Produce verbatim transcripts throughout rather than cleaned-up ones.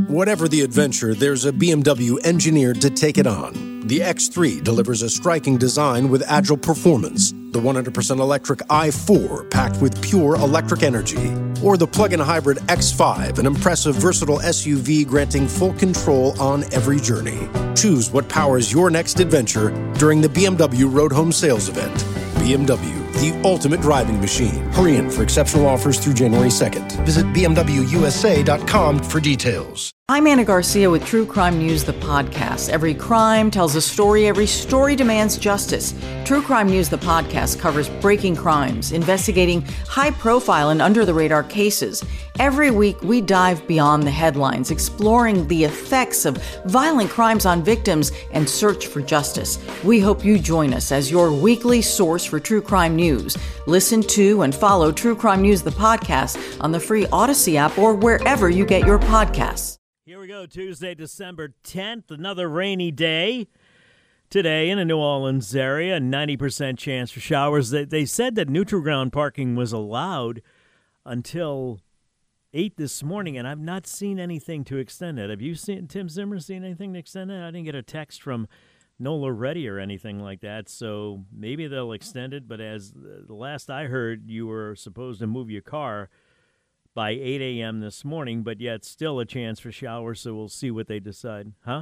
Whatever the adventure, there's a B M W engineered to take it on. The X three delivers a striking design with agile performance. The one hundred percent electric i four, packed with pure electric energy. Or the plug-in hybrid X five, an impressive, versatile S U V granting full control on every journey. Choose what powers your next adventure during the B M W Road Home Sales Event. B M W, the ultimate driving machine. Hurry in for exceptional offers through January second. Visit b m w u s a dot com for details. I'm Anna Garcia with True Crime News, the podcast. Every crime tells a story. Every story demands justice. True Crime News, the podcast, covers breaking crimes, investigating high-profile and under-the-radar cases. Every week, we dive beyond the headlines, exploring the effects of violent crimes on victims and search for justice. We hope you join us as your weekly source for true crime news. Listen to and follow True Crime News, the podcast, on the free Odyssey app or wherever you get your podcasts. Here we go, Tuesday, December tenth, another rainy day today in the New Orleans area, ninety percent chance for showers. They, they said that neutral ground parking was allowed until eight this morning, and I've not seen anything to extend it. Have you seen, Tim Zimmer, seen anything to extend it? I didn't get a text from Nola Reddy or anything like that, so maybe they'll extend it, but as the last I heard, you were supposed to move your car by eight a.m. this morning, but yet still a chance for showers, so we'll see what they decide. Huh?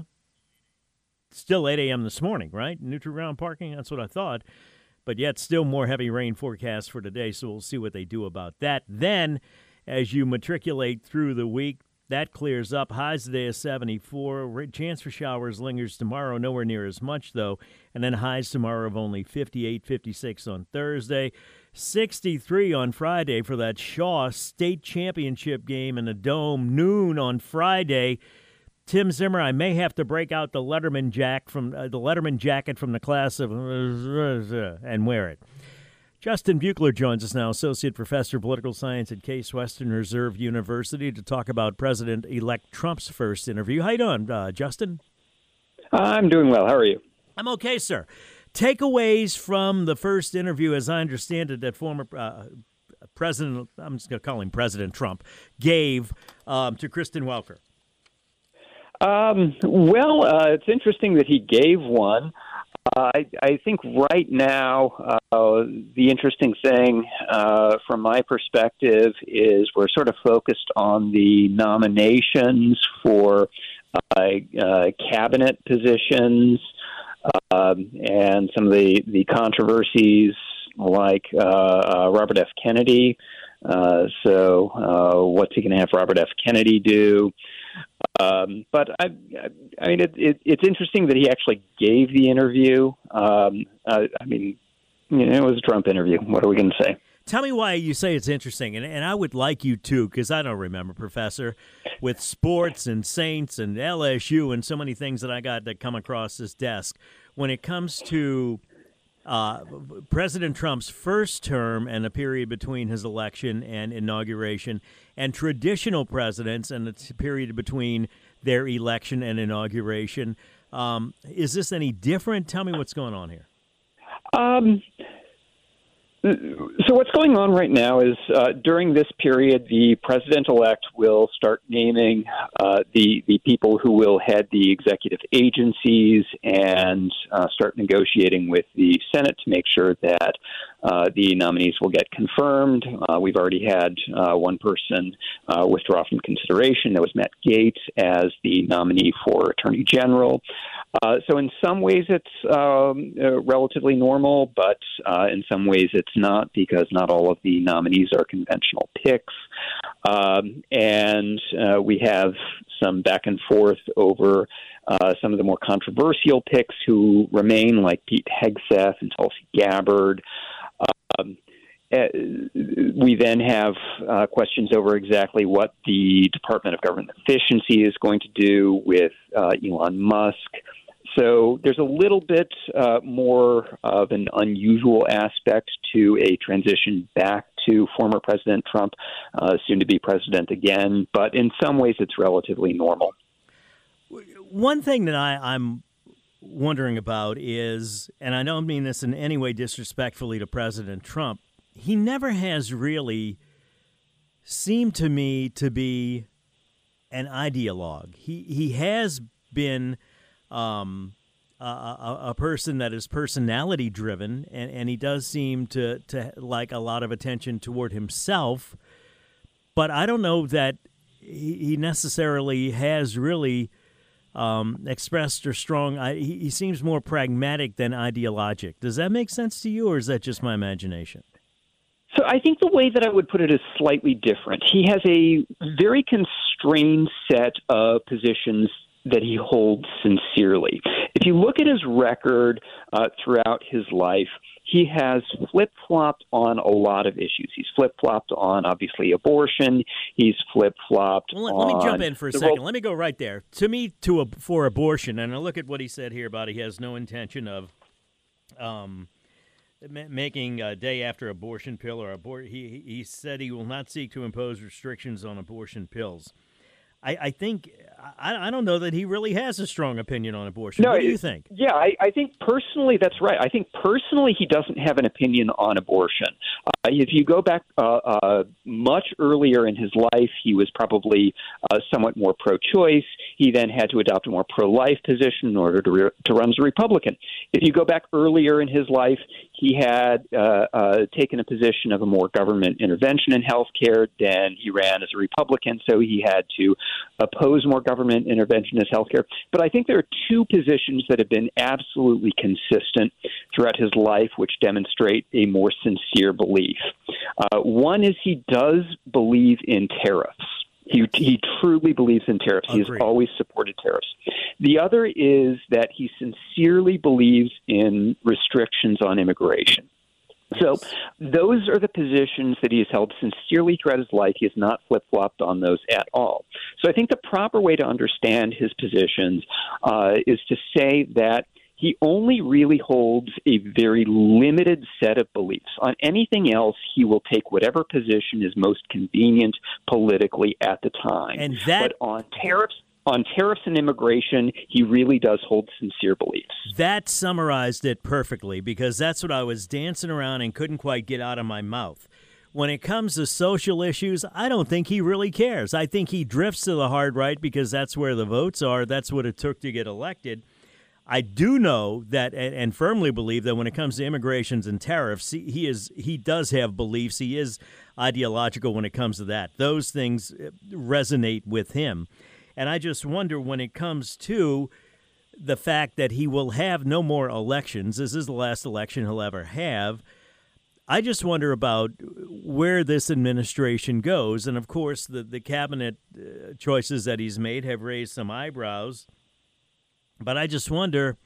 Still eight a.m. this morning, right? Neutral ground parking, that's what I thought. But yet still more heavy rain forecast for today, so we'll see what they do about that. Then, as you matriculate through the week, that clears up. Highs today is seventy-four. Chance for showers lingers tomorrow, nowhere near as much, though. And then highs tomorrow of only fifty-eight, fifty-six on Thursday. sixty-three on Friday for that Shaw State Championship game in the Dome, noon on Friday. Tim Zimmer, I may have to break out the Letterman jack from uh, the Letterman jacket from the class of and wear it. Justin Buechler joins us now, Associate Professor of Political Science at Case Western Reserve University, to talk about President-elect Trump's first interview. How you doing, uh, Justin? I'm doing well. How are you? I'm okay, sir. Takeaways from the first interview, as I understand it, that former uh, President, I'm just going to call him President Trump, gave um, to Kristen Welker. Um, well, uh, it's interesting that he gave one. Uh, I, I think right now uh, the interesting thing uh, from my perspective is we're sort of focused on the nominations for uh, uh, cabinet positions um, and some of the, the controversies like uh, uh, Robert F. Kennedy. Uh, so uh, what's he going to have Robert F. Kennedy do? Um, but I, I mean, it, it, it's interesting that he actually gave the interview. Um, uh, I mean, you know, it was a Trump interview. What are we going to say? Tell me why you say it's interesting, and, and I would like you to, because I don't remember, Professor, with sports and Saints and L S U and so many things that I got that come across this desk. When it comes to uh, President Trump's first term and the period between his election and inauguration, and traditional presidents and the period between their election and inauguration, um, is this any different? Tell me what's going on here. Um. So what's going on right now is uh, during this period, the president-elect will start naming uh, the the people who will head the executive agencies and uh, start negotiating with the Senate to make sure that uh, the nominees will get confirmed. Uh, we've already had uh, one person uh, withdraw from consideration. That was Matt Gaetz as the nominee for Attorney General. Uh, so in some ways it's um, uh, relatively normal, but uh, in some ways it's not, because not all of the nominees are conventional picks. Um, and uh, we have some back and forth over uh, some of the more controversial picks who remain, like Pete Hegseth and Tulsi Gabbard. Um, Uh, we then have uh, questions over exactly what the Department of Government Efficiency is going to do with uh, Elon Musk. So there's a little bit uh, more of an unusual aspect to a transition back to former President Trump, uh, soon to be president again. But in some ways, it's relatively normal. One thing that I, I'm wondering about is, and I don't mean this in any way disrespectfully to President Trump, he never has really seemed to me to be an ideologue. He he has been um, a, a, a person that is personality driven, and, and he does seem to, to like a lot of attention toward himself. But I don't know that he, he necessarily has really um, expressed or strong. I, he, he seems more pragmatic than ideologic. Does that make sense to you, or is that just my imagination? So I think the way that I would put it is slightly different. He has a very constrained set of positions that he holds sincerely. If you look at his record uh, throughout his life, he has flip-flopped on a lot of issues. He's flip-flopped on, obviously, abortion. He's flip-flopped well, let, on... Let me jump in for a second. Role- let me go right there. To me, to a, for abortion, and I look at what he said here about he has no intention of... Um, making a day after abortion pill or abort. He he said he will not seek to impose restrictions on abortion pills. I, I think I, I don't know that he really has a strong opinion on abortion. No, what do you think? Yeah, I, I think personally that's right. I think personally he doesn't have an opinion on abortion. Uh, if you go back uh, uh, much earlier in his life, he was probably uh, somewhat more pro-choice. He then had to adopt a more pro-life position in order to re- to run as a Republican. If you go back earlier in his life, he had uh, uh, taken a position of a more government intervention in health care. Then he ran as a Republican, so he had to oppose more government intervention in health care. But I think there are two positions that have been absolutely consistent throughout his life, which demonstrate a more sincere belief. Uh, one is he does believe in tariffs. He, he truly believes in tariffs. He has always supported tariffs. The other is that he sincerely believes in restrictions on immigration. So those are the positions that he has held sincerely throughout his life. He has not flip-flopped on those at all. So I think the proper way to understand his positions uh, is to say that he only really holds a very limited set of beliefs. On anything else, he will take whatever position is most convenient politically at the time. And that, but on tariffs, on tariffs and immigration, he really does hold sincere beliefs. That summarized it perfectly, because that's what I was dancing around and couldn't quite get out of my mouth. When it comes to social issues, I don't think he really cares. I think he drifts to the hard right because that's where the votes are. That's what it took to get elected. I do know that, and, and firmly believe that when it comes to immigrations and tariffs, he, he is he does have beliefs. He is ideological when it comes to that. Those things resonate with him. And I just wonder when it comes to the fact that he will have no more elections. This is the last election he'll ever have. I just wonder about where this administration goes. And, of course, the, the cabinet uh, choices that he's made have raised some eyebrows. But I just wonder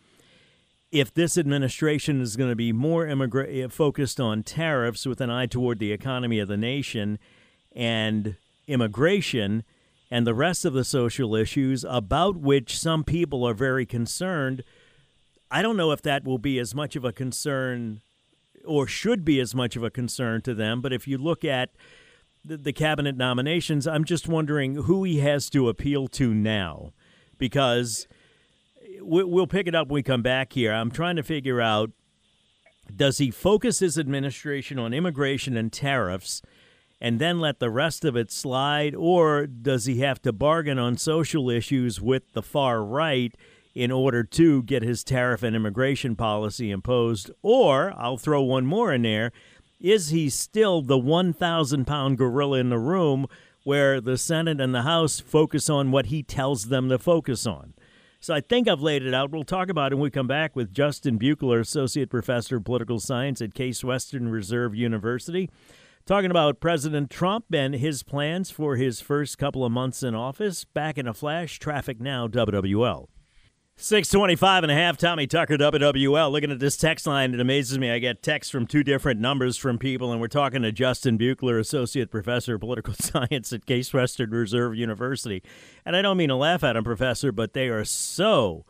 if this administration is going to be more immigra- focused on tariffs with an eye toward the economy of the nation and immigration and the rest of the social issues about which some people are very concerned. I don't know if that will be as much of a concern or should be as much of a concern to them. But if you look at the, the cabinet nominations, I'm just wondering who he has to appeal to now, because we'll pick it up when we come back here. I'm trying to figure out, does he focus his administration on immigration and tariffs and then let the rest of it slide, or does he have to bargain on social issues with the far right in order to get his tariff and immigration policy imposed? Or, I'll throw one more in there, is he still the one thousand pound gorilla in the room where the Senate and the House focus on what he tells them to focus on? So I think I've laid it out. We'll talk about it when we come back with Justin Buechler, Associate Professor of Political Science at Case Western Reserve University, talking about President Trump and his plans for his first couple of months in office. Back in a flash, traffic now, W W L. six twenty-five and a half, Tommy Tucker, W W L. Looking at this text line, it amazes me. I get texts from two different numbers from people, and we're talking to Justin Buechler, Associate Professor of Political Science at Case Western Reserve University. And I don't mean to laugh at them, Professor, but they are so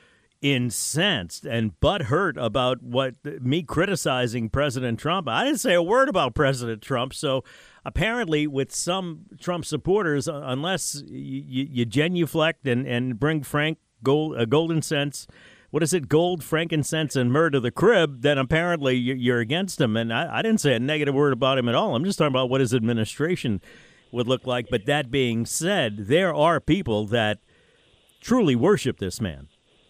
incensed and butthurt about what me criticizing President Trump. I didn't say a word about President Trump, so apparently with some Trump supporters, unless you, you genuflect and, and bring Frank Gold, uh, golden cents, what is it, gold, frankincense, and myrrh to the crib, then apparently you're against him. And I, I didn't say a negative word about him at all. I'm just talking about what his administration would look like. But that being said, there are people that truly worship this man.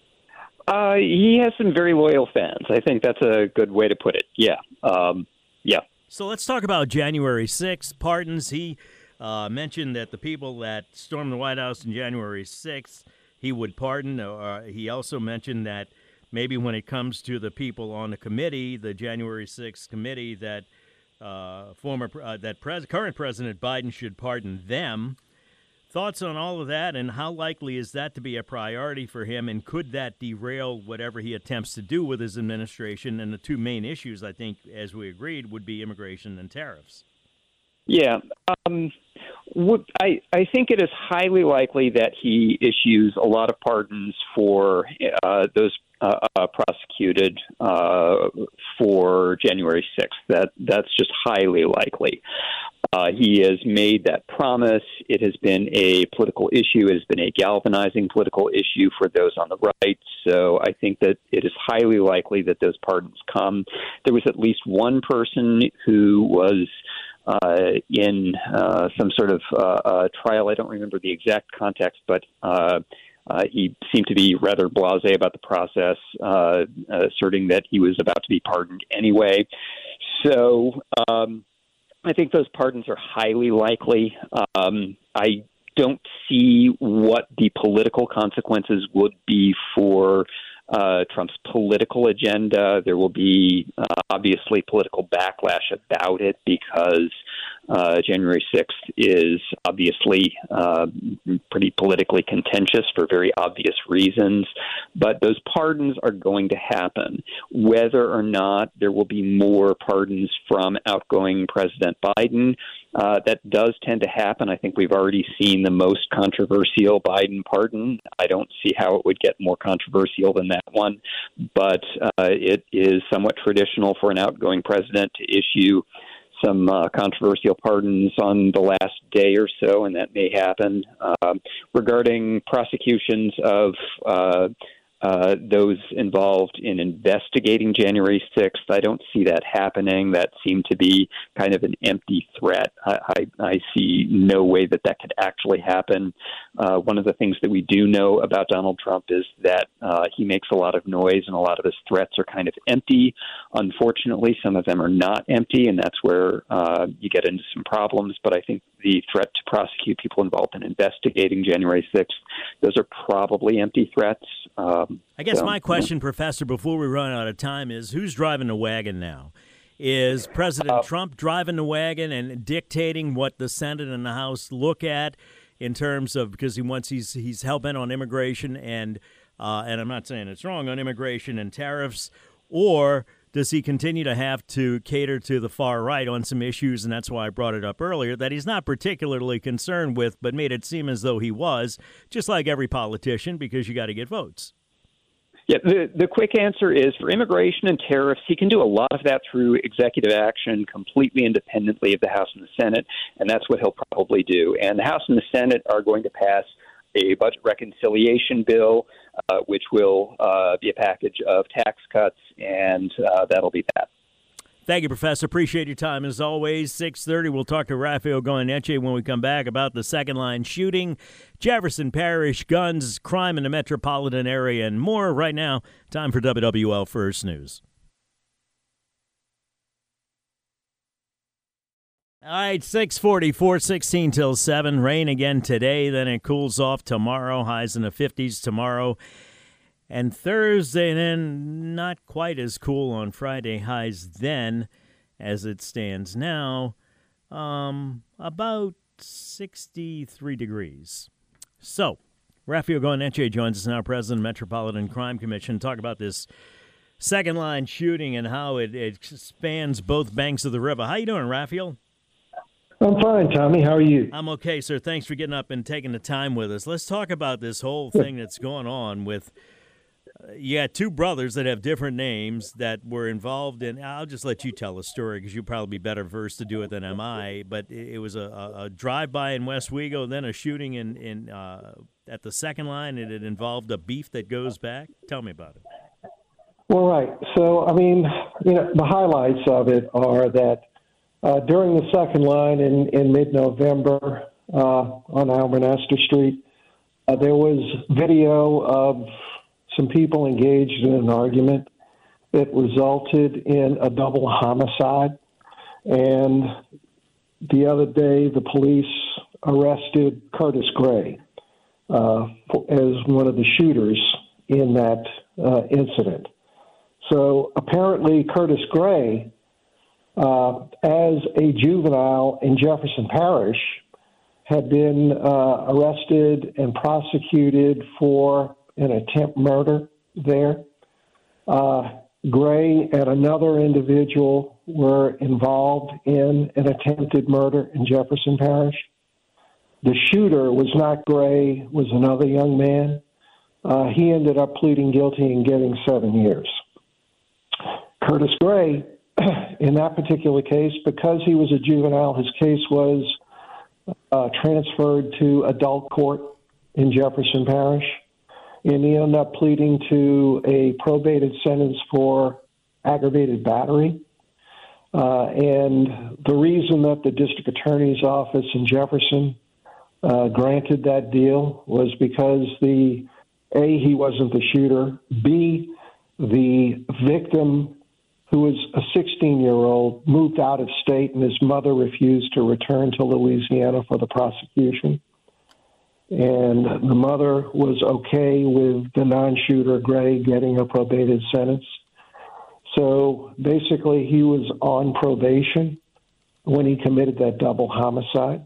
Uh, he has some very loyal fans. I think that's a good way to put it. Yeah. Um, yeah. So let's talk about January sixth. Pardons. He uh, mentioned that the people that stormed the White House on January sixth, he would pardon. Uh, he also mentioned that maybe when it comes to the people on the committee, the January sixth committee, that uh, former uh, that pres- current President Biden should pardon them. Thoughts on all of that, and how likely is that to be a priority for him, and could that derail whatever he attempts to do with his administration? And the two main issues, I think, as we agreed, would be immigration and tariffs. Yeah. Um, I, I think it is highly likely that he issues a lot of pardons for uh, those uh, uh, prosecuted uh, for January sixth. That that's just highly likely. Uh, he has made that promise. It has been a political issue. It has been a galvanizing political issue for those on the right. So I think that it is highly likely that those pardons come. There was at least one person who was uh, in uh, some sort of uh, uh, trial. I don't remember the exact context, but uh, uh, he seemed to be rather blasé about the process, uh, asserting that he was about to be pardoned anyway. So um, I think those pardons are highly likely. Um, I don't see what the political consequences would be for uh, Trump's political agenda. There will be uh, obviously political backlash about it because uh, January sixth is obviously uh, pretty politically contentious for very obvious reasons. But those pardons are going to happen. Whether or not there will be more pardons from outgoing President Biden, uh, that does tend to happen. I think we've already seen the most controversial Biden pardon. I don't see how it would get more controversial than that one, but uh, it is somewhat traditional for an outgoing president to issue some uh, controversial pardons on the last day or so, and that may happen. Um, regarding prosecutions of uh, uh, those involved in investigating January sixth, I don't see that happening. That seemed to be kind of an empty threat. I, I, I see no way that that could actually happen. Uh, one of the things that we do know about Donald Trump is that uh, he makes a lot of noise, and a lot of his threats are kind of empty. Unfortunately, some of them are not empty, and that's where uh, you get into some problems. But I think the threat to prosecute people involved in investigating January sixth, those are probably empty threats. Um, I guess so, my question, yeah. Professor, before we run out of time is, who's driving the wagon now? Is President uh, Trump driving the wagon and dictating what the Senate and the House look at in terms of, because he wants he's he's hell-bent on immigration and uh, and I'm not saying it's wrong, on immigration and tariffs, or does he continue to have to cater to the far right on some issues? And that's why I brought it up earlier, that he's not particularly concerned with, but made it seem as though he was, just like every politician, because you got to get votes. Yeah, the, the quick answer is for immigration and tariffs, he can do a lot of that through executive action completely independently of the House and the Senate, and that's what he'll probably do. And the House and the Senate are going to pass a budget reconciliation bill, uh, which will uh, be a package of tax cuts, and uh, that'll be that. Thank you, Professor. Appreciate your time. As always, six thirty, we'll talk to Rafael Goyeneche when we come back about the second-line shooting, Jefferson Parish guns, crime in the metropolitan area, and more. Right now, time for W W L First News. All right, six forty, four sixteen till seven. Rain again today, then it cools off tomorrow. Highs in the fifties tomorrow. And Thursday, then not quite as cool on Friday. Highs then, as it stands now, um, about sixty-three degrees. So, Rafael Goyeneche joins us now, President of the Metropolitan Crime Commission, talk about this second-line shooting and how it, it spans both banks of the river. How you doing, Rafael? I'm fine, Tommy. How are you? I'm okay, sir. Thanks for getting up and taking the time with us. Let's talk about this whole thing that's going on with uh, you got two brothers that have different names that were involved in. I'll just let you tell the story because you'll probably be better versed to do it than am I. But it, it was a, a, a drive-by in West Wego, then a shooting in, in uh, at the second line, and it involved a beef that goes back. Tell me about it. Well, right. So, I mean, you know, the highlights of it are that Uh, during the second line in, in mid-November uh, on Albert Astor Street, uh, there was video of some people engaged in an argument that resulted in a double homicide. And the other day, the police arrested Curtis Gray uh, as one of the shooters in that uh, incident. So apparently Curtis Gray, uh, as a juvenile in Jefferson Parish, had been uh, arrested and prosecuted for an attempt murder there. Uh, Gray and another individual were involved in an attempted murder in Jefferson Parish. The shooter was not Gray, was another young man. Uh, he ended up pleading guilty and getting seven years. Curtis Gray, in that particular case, because he was a juvenile, his case was uh, transferred to adult court in Jefferson Parish, and he ended up pleading to a probated sentence for aggravated battery. Uh, and the reason that the district attorney's office in Jefferson uh, granted that deal was because the A, he wasn't the shooter, B, the victim, who was a sixteen-year-old, moved out of state, and his mother refused to return to Louisiana for the prosecution. And the mother was okay with the non-shooter, Gray, getting a probated sentence. So basically, he was on probation when he committed that double homicide.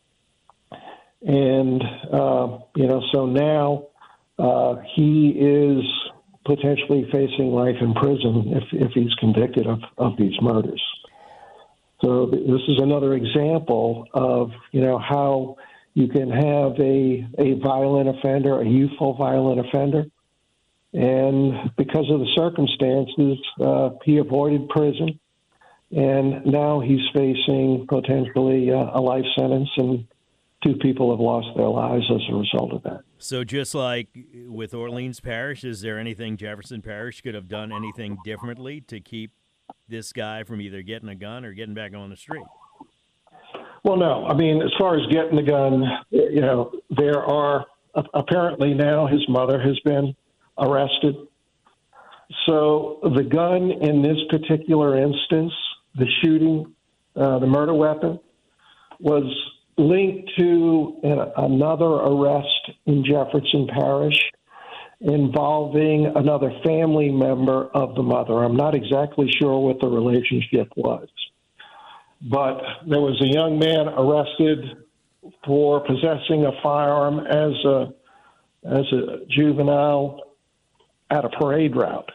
And, uh, you know, so now uh, he is potentially facing life in prison if, if he's convicted of, of these murders. So this is another example of, you know, how you can have a, a violent offender, a youthful violent offender, and because of the circumstances, uh, he avoided prison, and now he's facing potentially uh, a life sentence, and two people have lost their lives as a result of that. So just like with Orleans Parish, is there anything Jefferson Parish could have done anything differently to keep this guy from either getting a gun or getting back on the street? Well, no. I mean, as far as getting the gun, you know, there are apparently now his mother has been arrested. So the gun in this particular instance, the shooting, uh, the murder weapon, was linked to an, another arrest in Jefferson Parish involving another family member of the mother. I'm not exactly sure what the relationship was, but there was a young man arrested for possessing a firearm as a as a juvenile at a parade route.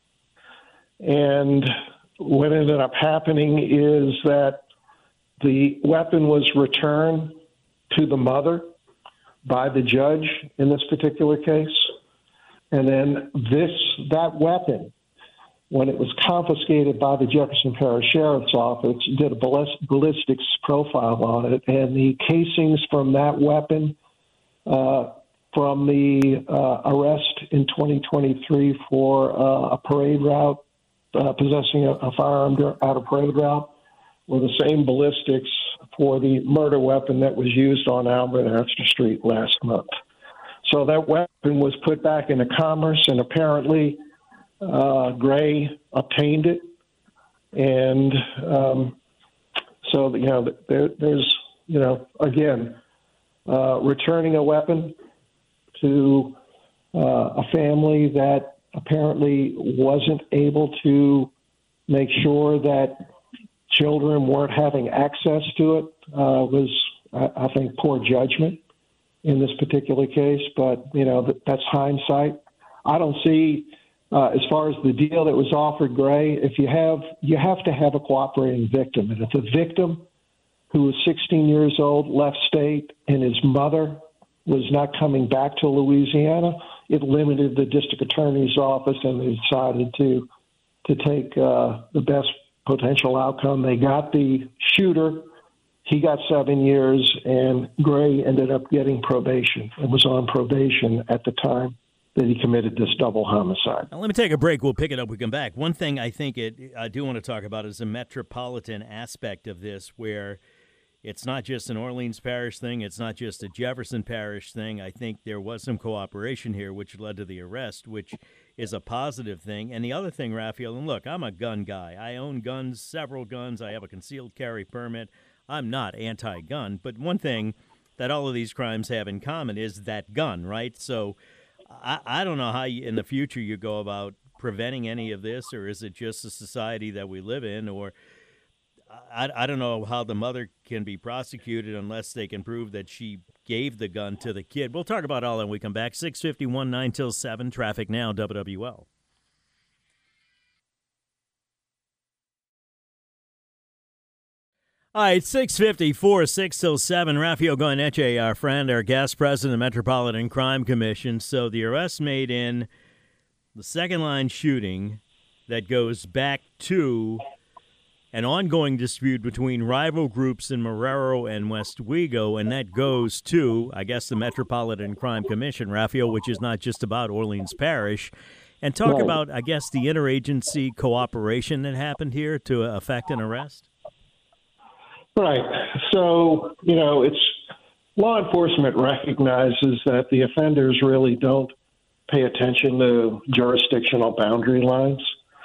And what ended up happening is that the weapon was returned to the mother by the judge in this particular case. And then this that weapon, when it was confiscated by the Jefferson Parish Sheriff's Office, did a ballistics profile on it, and the casings from that weapon uh, from the uh, arrest in twenty twenty-three for uh, a parade route, uh, possessing a, a firearm at a parade route, were the same ballistics for the murder weapon that was used on Albert Astor Street last month. So that weapon was put back into commerce, and apparently uh, Gray obtained it. And um, so, you know, there, there's, you know, again, uh, returning a weapon to uh, a family that apparently wasn't able to make sure that children weren't having access to it uh, was, I, I think, poor judgment in this particular case. But, you know, that, that's hindsight. I don't see, uh, as far as the deal that was offered Gray, if you have, you have to have a cooperating victim. And if the victim, who was sixteen years old, left state, and his mother was not coming back to Louisiana, it limited the district attorney's office, and they decided to to take uh, the best potential outcome. They got the shooter. He got seven years, and Gray ended up getting probation and was on probation at the time that he committed this double homicide. Now, let me take a break. We'll pick it up. We come back. One thing I think it, I do want to talk about is the metropolitan aspect of this, where it's not just an Orleans Parish thing. It's not just a Jefferson Parish thing. I think there was some cooperation here, which led to the arrest, which is a positive thing. And the other thing, Raphael, and look, I'm a gun guy. I own guns, several guns. I have a concealed carry permit. I'm not anti-gun. But one thing that all of these crimes have in common is that gun, right? So I, I don't know how you, in the future you go about preventing any of this, or is it just the society that we live in, or I, I don't know how the mother can be prosecuted unless they can prove that she gave the gun to the kid. We'll talk about all that when we come back. six fifty-one, nine till seven, traffic now, W W L. All right, six fifty-four, six till seven. Raphael Goyeneche, our friend, our guest president of the Metropolitan Crime Commission. So the arrest made in the second-line shooting that goes back to an ongoing dispute between rival groups in Marrero and Westwego, and that goes to, I guess, the Metropolitan Crime Commission, Raphael, which is not just about Orleans Parish. And talk Right. about, I guess, the interagency cooperation that happened here to effect an arrest. Right. So, you know, it's law enforcement recognizes that the offenders really don't pay attention to jurisdictional boundary lines.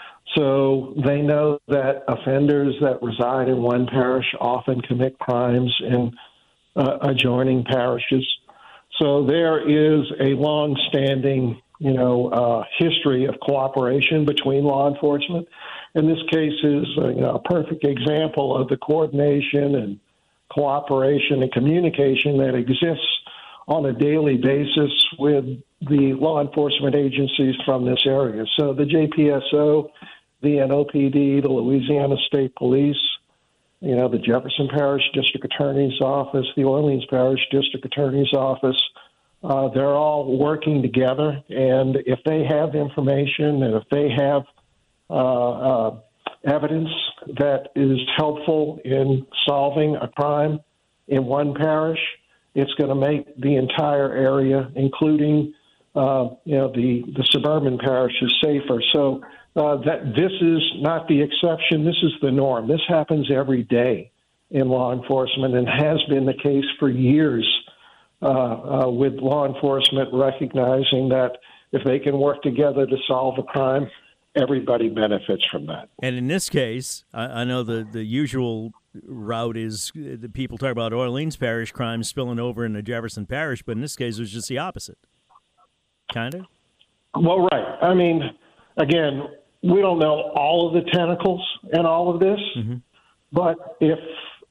So they know that offenders that reside in one parish often commit crimes in uh, adjoining parishes. So there is a long-standing, you know, uh, history of cooperation between law enforcement. And this case is uh, you know, a perfect example of the coordination and cooperation and communication that exists on a daily basis with the law enforcement agencies from this area. So the J P S O, the N O P D, the Louisiana State Police, you know, the Jefferson Parish District Attorney's Office, the Orleans Parish District Attorney's Office, uh, they're all working together. And if they have information and if they have uh, uh, evidence that is helpful in solving a crime in one parish, it's going to make the entire area, including uh, you know the, the suburban parishes, safer. So uh, that this is not the exception. This is the norm. This happens every day in law enforcement and has been the case for years uh, uh, with law enforcement recognizing that if they can work together to solve a crime, everybody benefits from that. And in this case, I, I know the, the usual route is the people talk about Orleans Parish crimes spilling over into Jefferson Parish, but in this case, it was just the opposite. Kind of? Well, right. I mean, again, we don't know all of the tentacles in all of this, mm-hmm. but if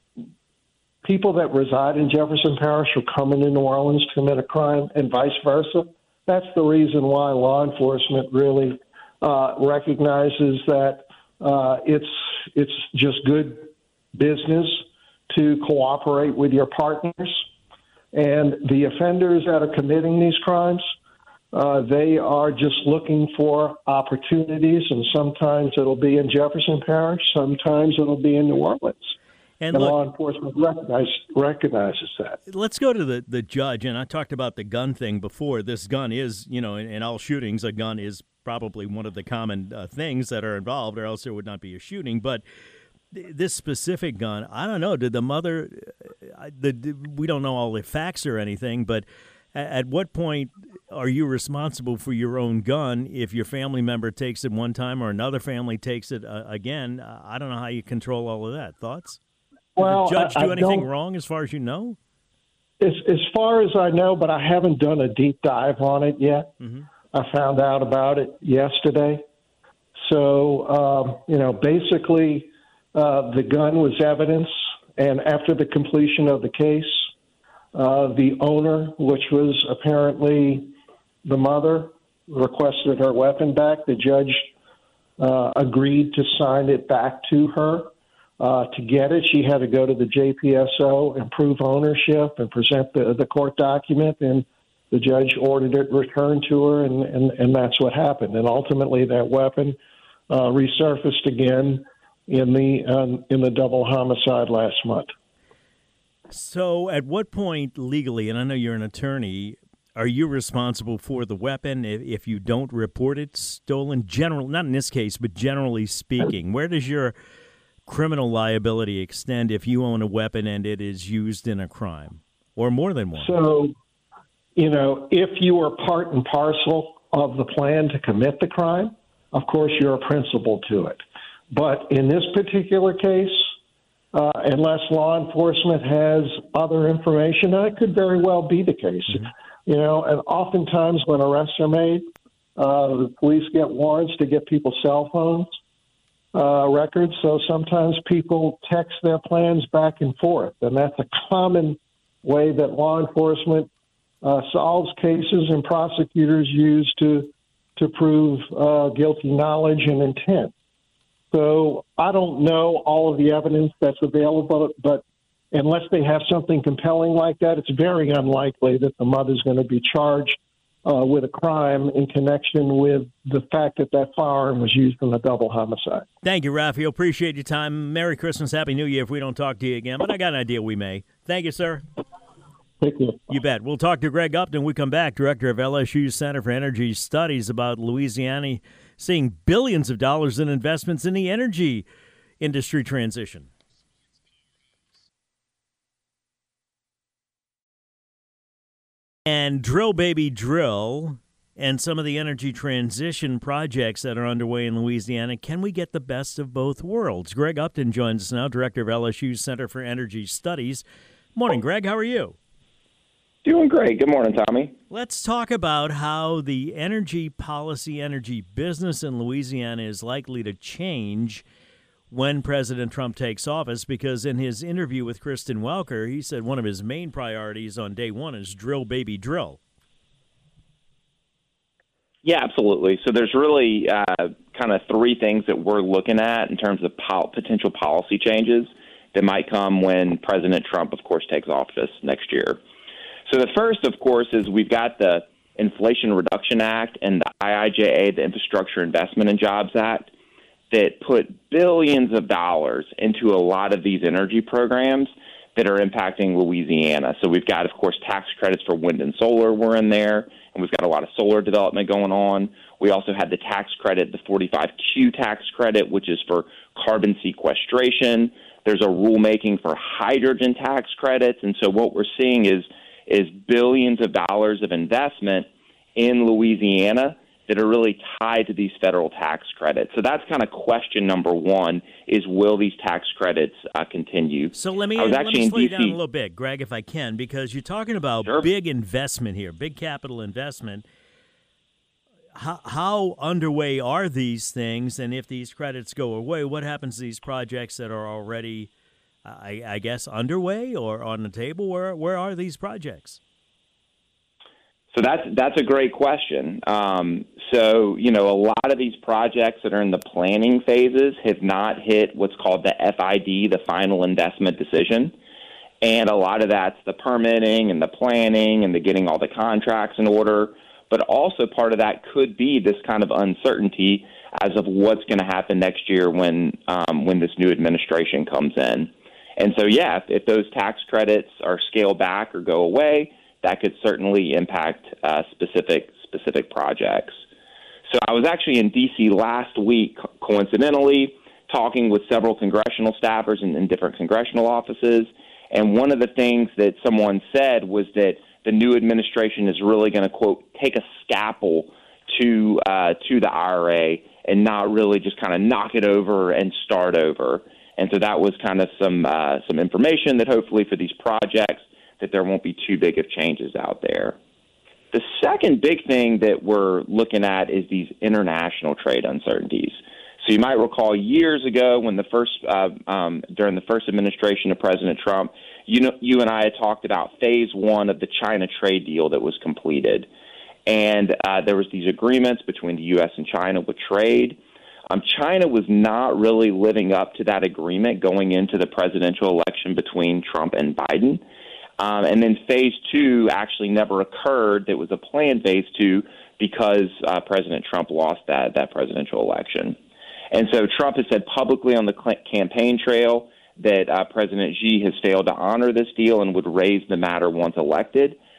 people that reside in Jefferson Parish are coming to New Orleans to commit a crime and vice versa, that's the reason why law enforcement really uh, recognizes that uh, it's it's just good business to cooperate with your partners. And the offenders that are committing these crimes, uh, they are just looking for opportunities, and sometimes it'll be in Jefferson Parish, sometimes it'll be in New Orleans. And, and look, law enforcement recognize, recognizes that. Let's go to the, the judge, and I talked about the gun thing before. This gun is, you know, in, in all shootings, a gun is probably one of the common uh, things that are involved, or else there would not be a shooting. But th- this specific gun, I don't know, did the mother, uh, the, the, we don't know all the facts or anything, but at, at what point are you responsible for your own gun if your family member takes it one time or another family takes it uh, again? Uh, I don't know how you control all of that. Thoughts? Well, did the judge I, do I anything wrong as far as you know? As, as far as I know, but I haven't done a deep dive on it yet. Mm-hmm. I found out about it yesterday. So, um, you know, basically uh, the gun was evidence, and after the completion of the case, uh, the owner, which was apparently the mother, requested her weapon back. The judge uh, agreed to sign it back to her. Uh, to get it, she had to go to the J P S O and prove ownership and present the, the court document, and the judge ordered it returned to her, and, and, and that's what happened. And ultimately, that weapon uh, resurfaced again in the um, in the double homicide last month. So at what point legally, and I know you're an attorney, are you responsible for the weapon if, if you don't report it stolen? General, not in this case, but generally speaking, where does your criminal liability extend if you own a weapon and it is used in a crime, or more than one? So, you know, if you are part and parcel of the plan to commit the crime, of course you're a principal to it. But in this particular case, uh, unless law enforcement has other information, and it could very well be the case, mm-hmm. you know, and oftentimes when arrests are made, uh, the police get warrants to get people's cell phones uh, records. So sometimes people text their plans back and forth, and that's a common way that law enforcement uh, solves cases and prosecutors use to to prove uh, guilty knowledge and intent. So I don't know all of the evidence that's available, but unless they have something compelling like that, it's very unlikely that the mother's going to be charged uh, with a crime in connection with the fact that that firearm was used in a double homicide. Thank you, Raphael. Appreciate your time. Merry Christmas, Happy New Year if we don't talk to you again, but I got an idea we may. Thank you, sir. Thank you. You bet. We'll talk to Greg Upton when we come back, director of L S U's Center for Energy Studies, about Louisiana seeing billions of dollars in investments in the energy industry transition. And Drill Baby Drill and some of the energy transition projects that are underway in Louisiana. Can we get the best of both worlds? Greg Upton joins us now, director of L S U's Center for Energy Studies. Morning, Greg. How are you? Doing great. Good morning, Tommy. Let's talk about how the energy policy, energy business in Louisiana is likely to change when President Trump takes office, because in his interview with Kristen Welker, he said one of his main priorities on day one is drill, baby, drill. Yeah, absolutely. So there's really uh, kind of three things that we're looking at in terms of pol- potential policy changes that might come when President Trump, of course, takes office next year. So the first, of course, is we've got the Inflation Reduction Act and the I I J A, the Infrastructure Investment and Jobs Act, that put billions of dollars into a lot of these energy programs that are impacting Louisiana. So we've got, of course, tax credits for wind and solar were in there, and we've got a lot of solar development going on. We also had the tax credit, the forty-five Q tax credit, which is for carbon sequestration. There's a rulemaking for hydrogen tax credits. And so what we're seeing is is billions of dollars of investment in Louisiana that are really tied to these federal tax credits. So that's kind of question number one, is will these tax credits uh, continue? So let me, I was let actually me in slow you D C down a little bit, Greg, if I can, because you're talking about Sure. big investment here, big capital investment. How, how underway are these things? And if these credits go away, what happens to these projects that are already I, I guess, underway or on the table? Where where are these projects? So that's that's a great question. Um, so, you know, a lot of these projects that are in the planning phases have not hit what's called the F I D, the final investment decision. And a lot of that's the permitting and the planning and the getting all the contracts in order. But also part of that could be this kind of uncertainty as of what's going to happen next year when um, when this new administration comes in. And so, yeah, if, if those tax credits are scaled back or go away, that could certainly impact uh, specific specific projects. So I was actually in D C last week, coincidentally, talking with several congressional staffers in, in different congressional offices. And one of the things that someone said was that the new administration is really going to, quote, take a scalpel to uh, to the I R A and not really just kind of knock it over and start over. And so that was kind of some uh, some information that hopefully for these projects that there won't be too big of changes out there. The second big thing that we're looking at is these international trade uncertainties. So you might recall years ago when the first uh, um, during the first administration of President Trump, you know, you and I had talked about phase one of the China trade deal that was completed. And uh, there was these agreements between the U S and China with trade. Um, China was not really living up to that agreement going into the presidential election between Trump and Biden. Um, and then phase two actually never occurred. That was a planned phase two because uh, President Trump lost that, that presidential election. And so Trump has said publicly on the campaign trail that uh, President Xi has failed to honor this deal and would raise the matter once elected.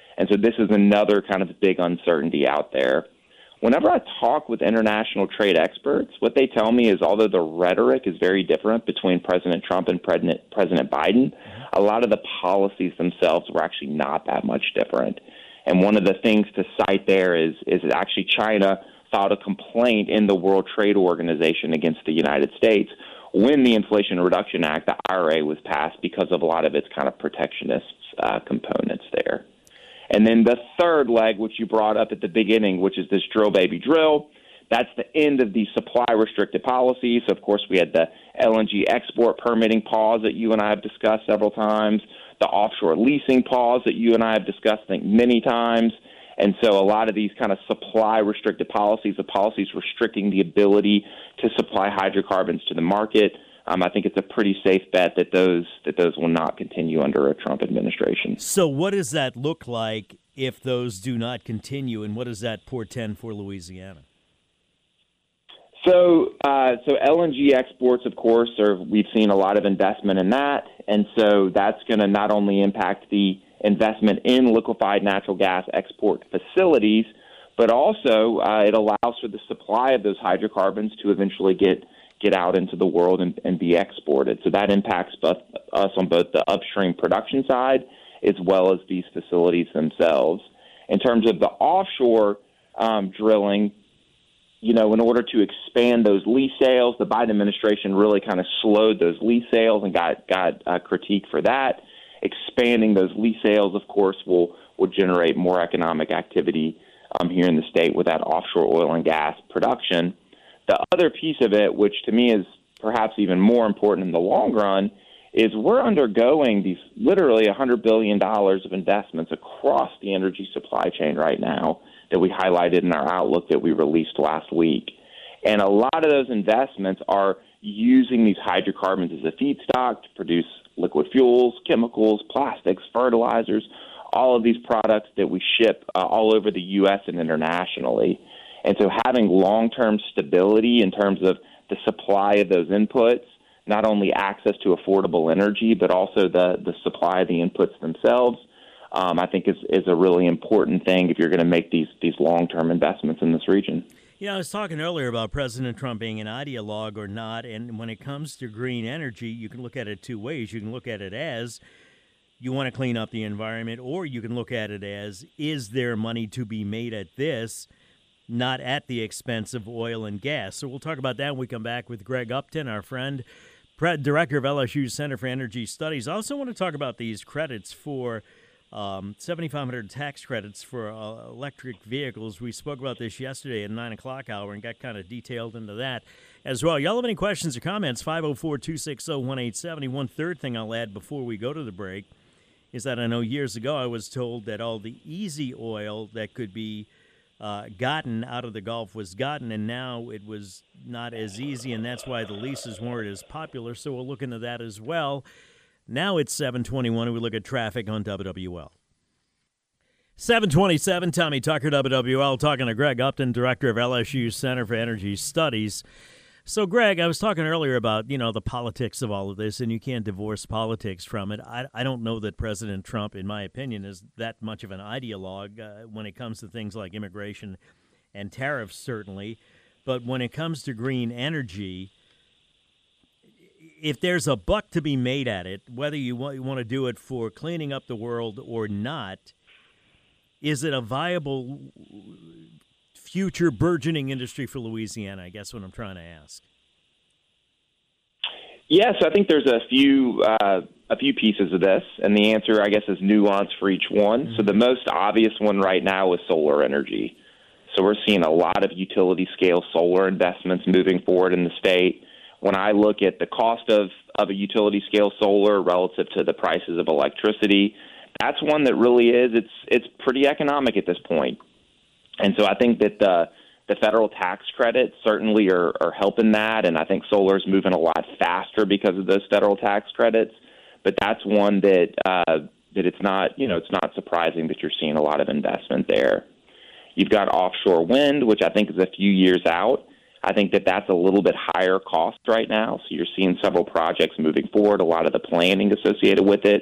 And so this is another kind of big uncertainty out there. Whenever I talk with international trade experts, what they tell me is although the rhetoric is very different between President Trump and President President Biden, a lot of the policies themselves were actually not that much different. And one of the things to cite there is, is that actually China filed a complaint in the World Trade Organization against the United States when the Inflation Reduction Act, the I R A, was passed because of a lot of its kind of protectionist uh, components there. And then the third leg, which you brought up at the beginning, which is this drill, baby, drill, that's the end of the supply-restricted policies. So, of course, we had the L N G export permitting pause that you and I have discussed several times, the offshore leasing pause that you and I have discussed, I think, many times. And so a lot of these kind of supply-restricted policies, the policies restricting the ability to supply hydrocarbons to the market, Um, I think it's a pretty safe bet that those that those will not continue under a Trump administration. So what does that look like if those do not continue, and what does that portend for Louisiana? So, uh, so L N G exports, of course, are we've seen a lot of investment in that, and so that's going to not only impact the investment in liquefied natural gas export facilities, but also uh, it allows for the supply of those hydrocarbons to eventually get get out into the world and, and be exported. So that impacts both us on both the upstream production side as well as these facilities themselves. In terms of the offshore um, drilling, you know, in order to expand those lease sales, the Biden administration really kind of slowed those lease sales and got got uh, critique for that. Expanding those lease sales, of course, will will generate more economic activity um, here in the state with that offshore oil and gas production. The other piece of it, which to me is perhaps even more important in the long run, is we're undergoing these literally one hundred billion dollars of investments across the energy supply chain right now that we highlighted in our outlook that we released last week. And a lot of those investments are using these hydrocarbons as a feedstock to produce liquid fuels, chemicals, plastics, fertilizers, all of these products that we ship uh, all over the U S and internationally. And so having long-term stability in terms of the supply of those inputs, not only access to affordable energy, but also the, the supply of the inputs themselves, um, I think is, is a really important thing if you're going to make these, these long-term investments in this region. You know, I was talking earlier about President Trump being an ideologue or not, and when it comes to green energy, you can look at it two ways. You can look at it as you want to clean up the environment, or you can look at it as, is there money to be made at this, not at the expense of oil and gas? So we'll talk about that when we come back with Greg Upton, our friend, director of L S U's Center for Energy Studies. I also want to talk about these credits for um, seventy-five hundred tax credits for uh, electric vehicles. We spoke about this yesterday at nine o'clock hour and got kind of detailed into that as well. Y'all have any questions or comments? five oh four, two six oh, one eight seven oh. One third thing I'll add before we go to the break is that I know years ago I was told that all the easy oil that could be uh, gotten out of the Gulf was gotten, and now it was not as easy, and that's why the leases weren't as popular. So we'll look into that as well. Now it's seven twenty-one, and we look at traffic on W W L. seven twenty-seven, Tommy Tucker, W W L, talking to Greg Upton, director of L S U's Center for Energy Studies. So, Greg, I was talking earlier about, you know, the politics of all of this, and you can't divorce politics from it. I, I don't know that President Trump, in my opinion, is that much of an ideologue uh, when it comes to things like immigration and tariffs, certainly. But when it comes to green energy, if there's a buck to be made at it, whether you want, you want to do it for cleaning up the world or not, is it a viable future burgeoning industry for Louisiana? I guess what I'm trying to ask. Yes, I think there's a few uh, a few pieces of this, and the answer, I guess, is nuanced for each one. Mm-hmm. So the most obvious one right now is solar energy. So we're seeing a lot of utility-scale solar investments moving forward in the state. When I look at the cost of, of a utility-scale solar relative to the prices of electricity, that's one that really is, it's it's pretty economic at this point. And so I think that the, the federal tax credits certainly are, are helping that, and I think solar is moving a lot faster because of those federal tax credits. But that's one that uh, that it's not, you know, it's not surprising that you're seeing a lot of investment there. You've got offshore wind, which I think is a few years out. I think that that's a little bit higher cost right now. So you're seeing several projects moving forward, a lot of the planning associated with it.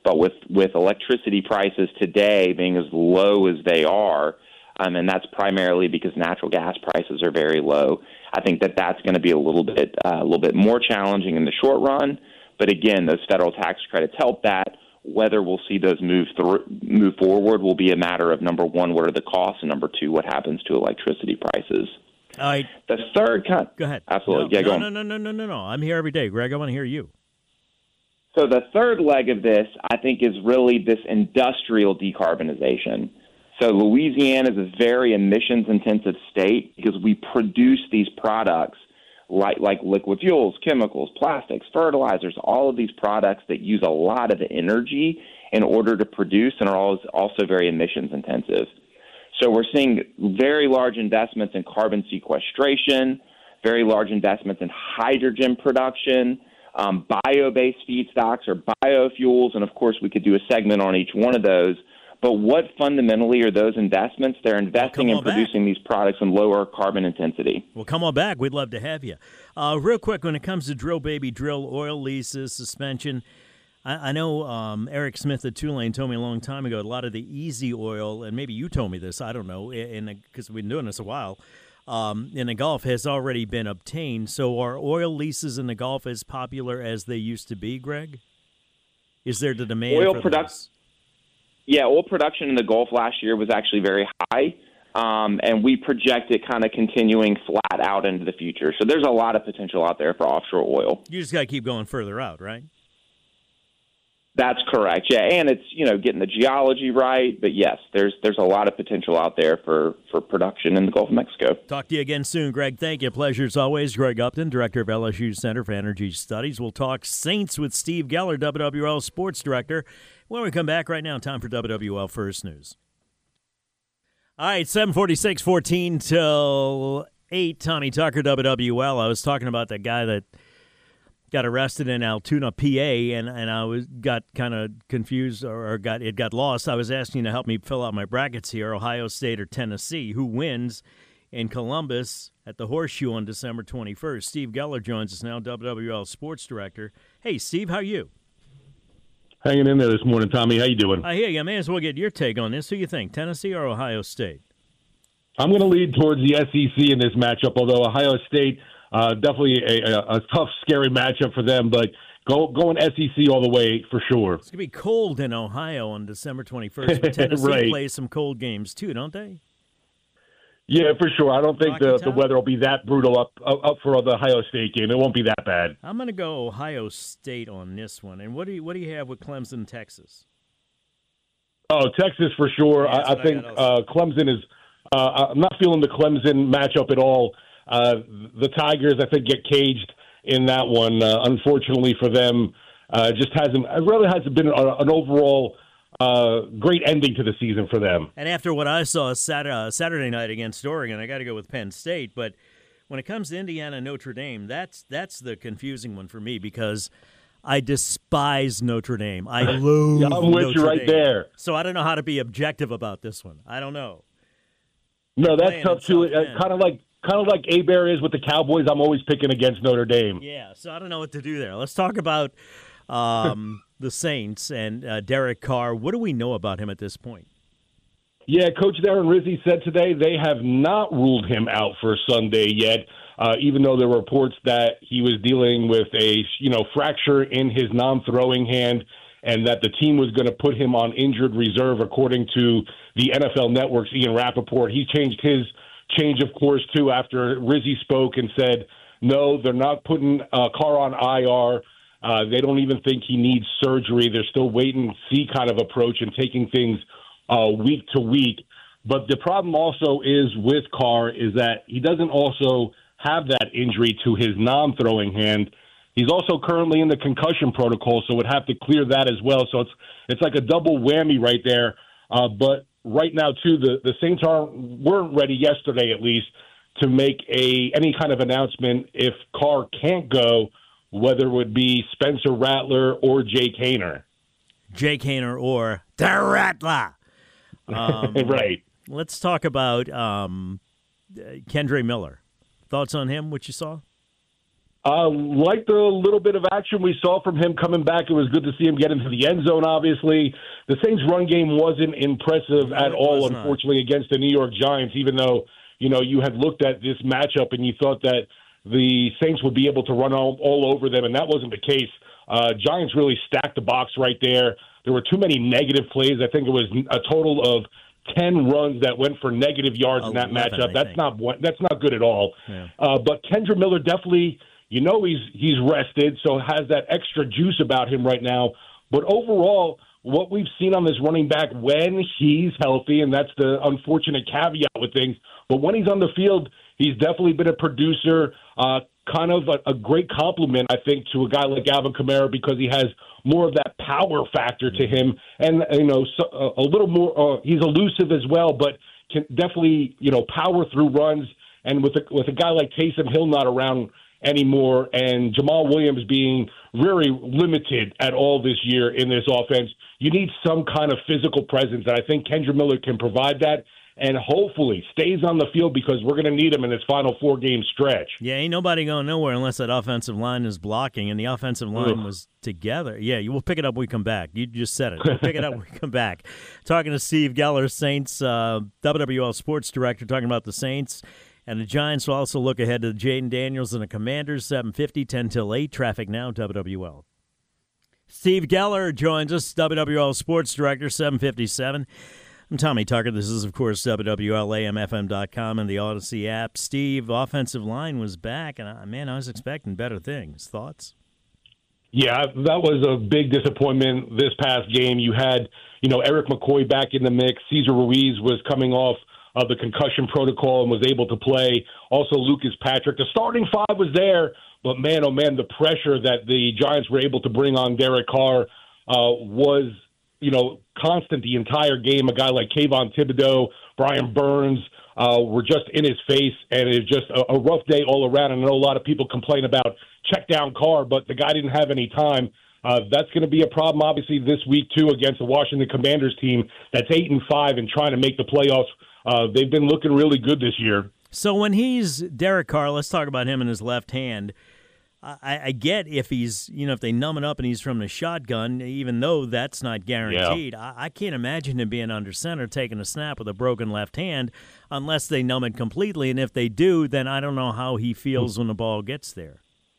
But with, with electricity prices today being as low as they are, um, and that's primarily because natural gas prices are very low, I think that that's going to be a little bit uh, a little bit more challenging in the short run. But again, those federal tax credits help that. Whether we'll see those move through, move forward will be a matter of, number one, what are the costs, and number two, what happens to electricity prices. All right. The third kind. Go ahead. Absolutely. No, yeah, no, go on. no, no, no, no, no, no. I'm here every day, Greg. I want to hear you. So the third leg of this, I think, is really this industrial decarbonization. So Louisiana is a very emissions-intensive state because we produce these products like like liquid fuels, chemicals, plastics, fertilizers, all of these products that use a lot of energy in order to produce and are also very emissions-intensive. So we're seeing very large investments in carbon sequestration, very large investments in hydrogen production, um, bio-based feedstocks or biofuels, and of course we could do a segment on each one of those. But what fundamentally are those investments? They're investing well, in producing back. these products in lower carbon intensity. Well, come on back. We'd love to have you. Uh, real quick, when it comes to drill, baby, drill, oil leases, suspension, I, I know um, Eric Smith at Tulane told me a long time ago a lot of the easy oil, and maybe you told me this, I don't know, because we've been doing this a while, um, in the Gulf has already been obtained. So are oil leases in the Gulf as popular as they used to be, Greg? Is there the demand oil for production? Yeah, oil production in the Gulf last year was actually very high, um, and we project it kind of continuing flat out into the future. So there's a lot of potential out there for offshore oil. You just got to keep going further out, right? That's correct, yeah, and it's, you know, getting the geology right, but yes, there's there's a lot of potential out there for, for production in the Gulf of Mexico. Talk to you again soon, Greg. Thank you. Pleasure as always. Greg Upton, Director of L S U Center for Energy Studies. We'll talk Saints with Steve Geller, W W L Sports Director. When we come back right now, time for W W L First News. All right, seven forty-six, fourteen till eight. Tommy Tucker, W W L. I was talking about the guy that got arrested in Altoona, P A, and, and I was got kind of confused or, or got it got lost. I was asking you to help me fill out my brackets here, Ohio State or Tennessee. Who wins in Columbus at the Horseshoe on December twenty-first? Steve Geller joins us now, W W L Sports Director. Hey, Steve, how are you? Hanging in there this morning, Tommy. How you doing? I hear you. I may as well get your take on this. Who you think, Tennessee or Ohio State? I'm going to lead towards the S E C in this matchup, although Ohio State, uh, definitely a, a, a tough, scary matchup for them, but go going S E C all the way for sure. It's going to be cold in Ohio on December twenty-first, but Tennessee right. plays some cold games too, don't they? Yeah, for sure. I don't think the, the Town? weather will be that brutal up up for the Ohio State game. It won't be that bad. I'm going to go Ohio State on this one. And what do you what do you have with Clemson, Texas? Oh, Texas for sure. Yeah, I, I think I uh, Clemson is. Uh, I'm not feeling the Clemson matchup at all. Uh, the Tigers, I think, get caged in that one. Uh, unfortunately for them, uh, just hasn't. It really hasn't been a, an overall. Uh, great ending to the season for them. And after what I saw Saturday, uh, Saturday night against Oregon, I got to go with Penn State. But when it comes to Indiana Notre Dame, that's that's the confusing one for me because I despise Notre Dame. I loathe yeah, I'm with Notre you right Dame. there. So I don't know how to be objective about this one. I don't know. No, They're that's tough too. Uh, kind of like kind of like Abear is with the Cowboys. I'm always picking against Notre Dame. Yeah, so I don't know what to do there. Let's talk about um, the Saints and uh, Derek Carr. What do we know about him at this point? Yeah, Coach Darren Rizzi said today they have not ruled him out for Sunday yet, uh, even though there were reports that he was dealing with a you know fracture in his non-throwing hand and that the team was going to put him on injured reserve, according to the N F L Network's Ian Rappaport. He changed his change of course, too, after Rizzi spoke and said, no, they're not putting uh, Carr on I R. Uh, they don't even think he needs surgery. They're still waiting and see kind of approach and taking things uh, week to week. But the problem also is with Carr is that he doesn't also have that injury to his non-throwing hand. He's also currently in the concussion protocol, so would have to clear that as well. So it's it's like a double whammy right there. Uh, but right now, too, the, the Saints aren't, weren't ready yesterday, at least, to make a any kind of announcement if Carr can't go, whether it would be Spencer Rattler or Jake Haener. Jake Haener or the Rattler. Um, right. Let's talk about um, Kendre Miller. Thoughts on him, what you saw? Uh, liked the little bit of action we saw from him coming back. It was good to see him get into the end zone, obviously. The Saints' run game wasn't impressive at all, unfortunately, against the New York Giants, even though, you know, you had looked at this matchup and you thought that the Saints would be able to run all, all over them, and that wasn't the case. Uh, Giants really stacked the box right there. There were too many negative plays. I think it was a total of ten runs that went for negative yards in that matchup. That's not that's not good at all. Yeah. Uh, but Kendre Miller definitely, you know, he's he's rested, so has that extra juice about him right now. But overall, what we've seen on this running back when he's healthy, and that's the unfortunate caveat with things, but when he's on the field, he's definitely been a producer, uh, kind of a, a great compliment, I think, to a guy like Alvin Kamara because he has more of that power factor to him, and you know, so, uh, a little more. Uh, he's elusive as well, but can definitely, you know, power through runs. And with a, with a guy like Taysom Hill not around anymore, and Jamal Williams being very limited at all this year in this offense, you need some kind of physical presence, and I think Kendre Miller can provide that. And hopefully stays on the field because we're going to need him in this final four-game stretch. Yeah, ain't nobody going nowhere unless that offensive line is blocking, and the offensive line Ugh. was together. Yeah, you will pick it up when we come back. You just said it. We'll pick it up when we come back. Talking to Steve Geller, Saints, uh, W W L Sports Director, talking about the Saints. And the Giants will also look ahead to Jaden Daniels and the Commanders, seven fifty, ten till eight. Traffic now, W W L. Steve Geller joins us, W W L Sports Director, seven fifty-seven. I'm Tommy Tucker. This is, of course, W W L A M F M dot com and the Odyssey app. Steve, offensive line was back, and, I, man, I was expecting better things. Thoughts? Yeah, that was a big disappointment this past game. You had, you know, Eric McCoy back in the mix. Cesar Ruiz was coming off of the concussion protocol and was able to play. Also, Lucas Patrick. The starting five was there, but, man, oh, man, the pressure that the Giants were able to bring on Derek Carr uh, was – you know, constant the entire game. A guy like Kayvon Thibodeau, Brian Burns uh, were just in his face, and it was just a, a rough day all around. And I know a lot of people complain about check down Carr, but the guy didn't have any time. Uh, that's going to be a problem, obviously, this week, too, against the Washington Commanders team that's eight and five and trying to make the playoffs. Uh, they've been looking really good this year. So when he's Derek Carr, let's talk about him in his left hand. I, I get if he's, you know, if they numb it up and he's from the shotgun, even though that's not guaranteed. Yeah. I, I can't imagine him being under center taking a snap with a broken left hand unless they numb it completely. And if they do, then I don't know how he feels when the ball gets there.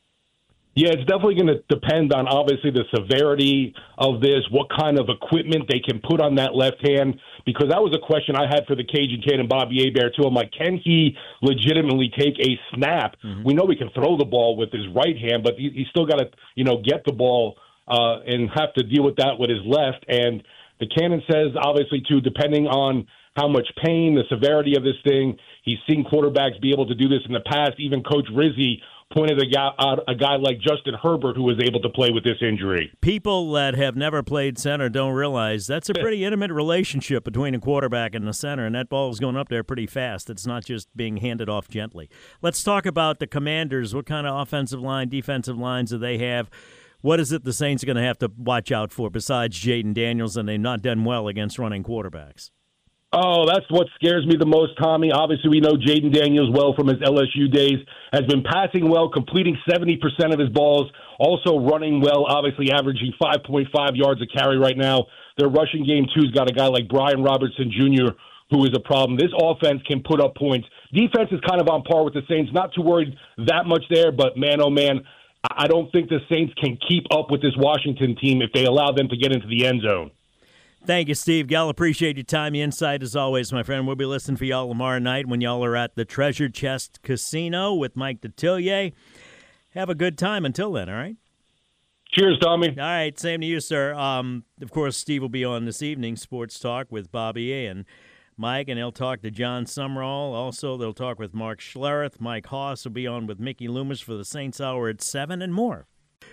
Yeah, it's definitely going to depend on, obviously, the severity of this, what kind of equipment they can put on that left hand, because that was a question I had for the Cajun Kid and Bobby Hebert, too. I'm like, can he legitimately take a snap? Mm-hmm. We know he can throw the ball with his right hand, but he, he's still got to, you know, get the ball uh, and have to deal with that with his left. And the canon says, obviously, too, depending on how much pain, the severity of this thing, he's seen quarterbacks be able to do this in the past. Even Coach Rizzi pointed a guy out, a guy like Justin Herbert who was able to play with this injury. People that have never played center don't realize that's a pretty intimate relationship between a quarterback and the center, and that ball is going up there pretty fast. It's not just being handed off gently. Let's talk about the Commanders. What kind of offensive line, defensive lines do they have? What is it the Saints are going to have to watch out for besides Jaden Daniels, and they've not done well against running quarterbacks? Oh, that's what scares me the most, Tommy. Obviously, we know Jaden Daniels well from his L S U days, has been passing well, completing seventy percent of his balls, also running well, obviously averaging five point five yards a carry right now. Their rushing game, too, has got a guy like Brian Robertson Junior, who is a problem. This offense can put up points. Defense is kind of on par with the Saints. Not too worried that much there, but man, oh, man, I don't think the Saints can keep up with this Washington team if they allow them to get into the end zone. Thank you, Steve Gell. Appreciate your time, your insight, as always, my friend. We'll be listening for y'all tomorrow night when y'all are at the Treasure Chest Casino with Mike Detillier. Have a good time until then, all right? Cheers, Tommy. All right, same to you, sir. Um, of course, Steve will be on this evening, Sports Talk with Bobby and Mike, and they'll talk to John Summerall. Also, they'll talk with Mark Schlereth. Mike Haas will be on with Mickey Loomis for the Saints Hour at seven and more.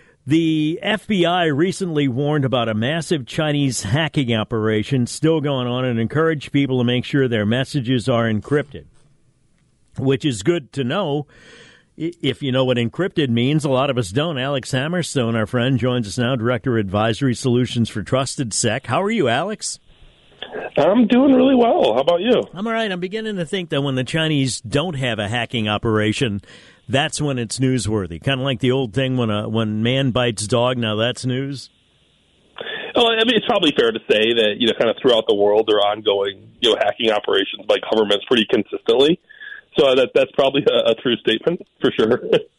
The F B I recently warned about a massive Chinese hacking operation still going on and encouraged people to make sure their messages are encrypted, which is good to know if you know what encrypted means. A lot of us don't. Alex Hammerstone, our friend, joins us now, Director of Advisory Solutions for Trusted Sec. How are you, Alex? I'm doing really well. How about you? I'm all right. I'm beginning to think that when the Chinese don't have a hacking operation, that's when it's newsworthy. Kind of like the old thing when a, when man bites dog, now that's news. Oh, I mean, it's probably fair to say that, you know, kind of throughout the world, there are ongoing, you know, hacking operations by governments pretty consistently. So that that's probably a, a true statement for sure.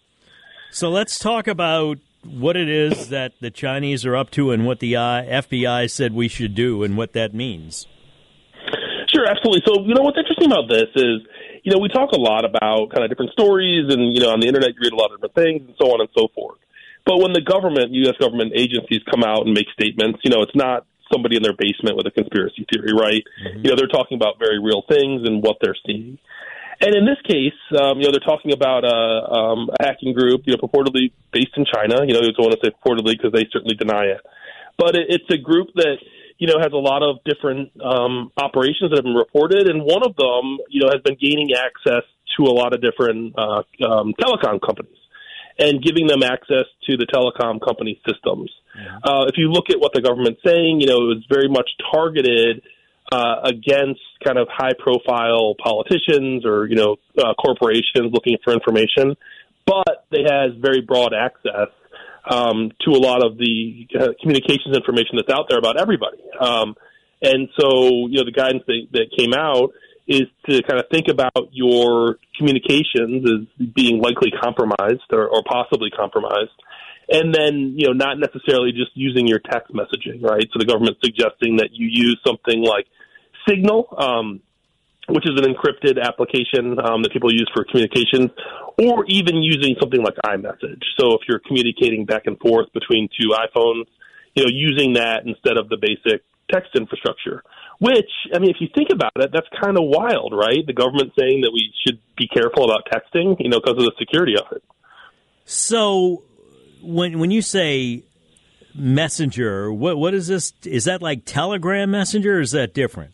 So let's talk about what it is that the Chinese are up to and what the uh, F B I said we should do and what that means. Sure, absolutely. So, you know, what's interesting about this is, you know, we talk a lot about kind of different stories and, you know, on the internet you read a lot of different things and so on and so forth. But when the government, U S government agencies come out and make statements, you know, it's not somebody in their basement with a conspiracy theory, right? Mm-hmm. You know, they're talking about very real things and what they're seeing. And in this case, um, you know, they're talking about a, um, a hacking group, you know, purportedly based in China. You know, I don't want to say purportedly because they certainly deny it. But it, it's a group that, you know, has a lot of different um, operations that have been reported. And one of them, you know, has been gaining access to a lot of different uh, um, telecom companies and giving them access to the telecom company systems. Yeah. Uh, if you look at what the government's saying, you know, it was very much targeted uh, against kind of high-profile politicians or, you know, uh, corporations looking for information. But they has very broad access um, to a lot of the uh, communications information that's out there about everybody. Um, and so, you know, the guidance that, that came out is to kind of think about your communications as being likely compromised or, or possibly compromised. And then, you know, not necessarily just using your text messaging, right? So the government's suggesting that you use something like Signal, um, which is an encrypted application um, that people use for communications, or even using something like iMessage. So if you're communicating back and forth between two iPhones, you know, using that instead of the basic text infrastructure. Which, I mean, if you think about it, that's kind of wild, right? The government saying that we should be careful about texting, you know, because of the security of it. So when when you say Messenger, what what is this? Is that like Telegram Messenger, or is that different?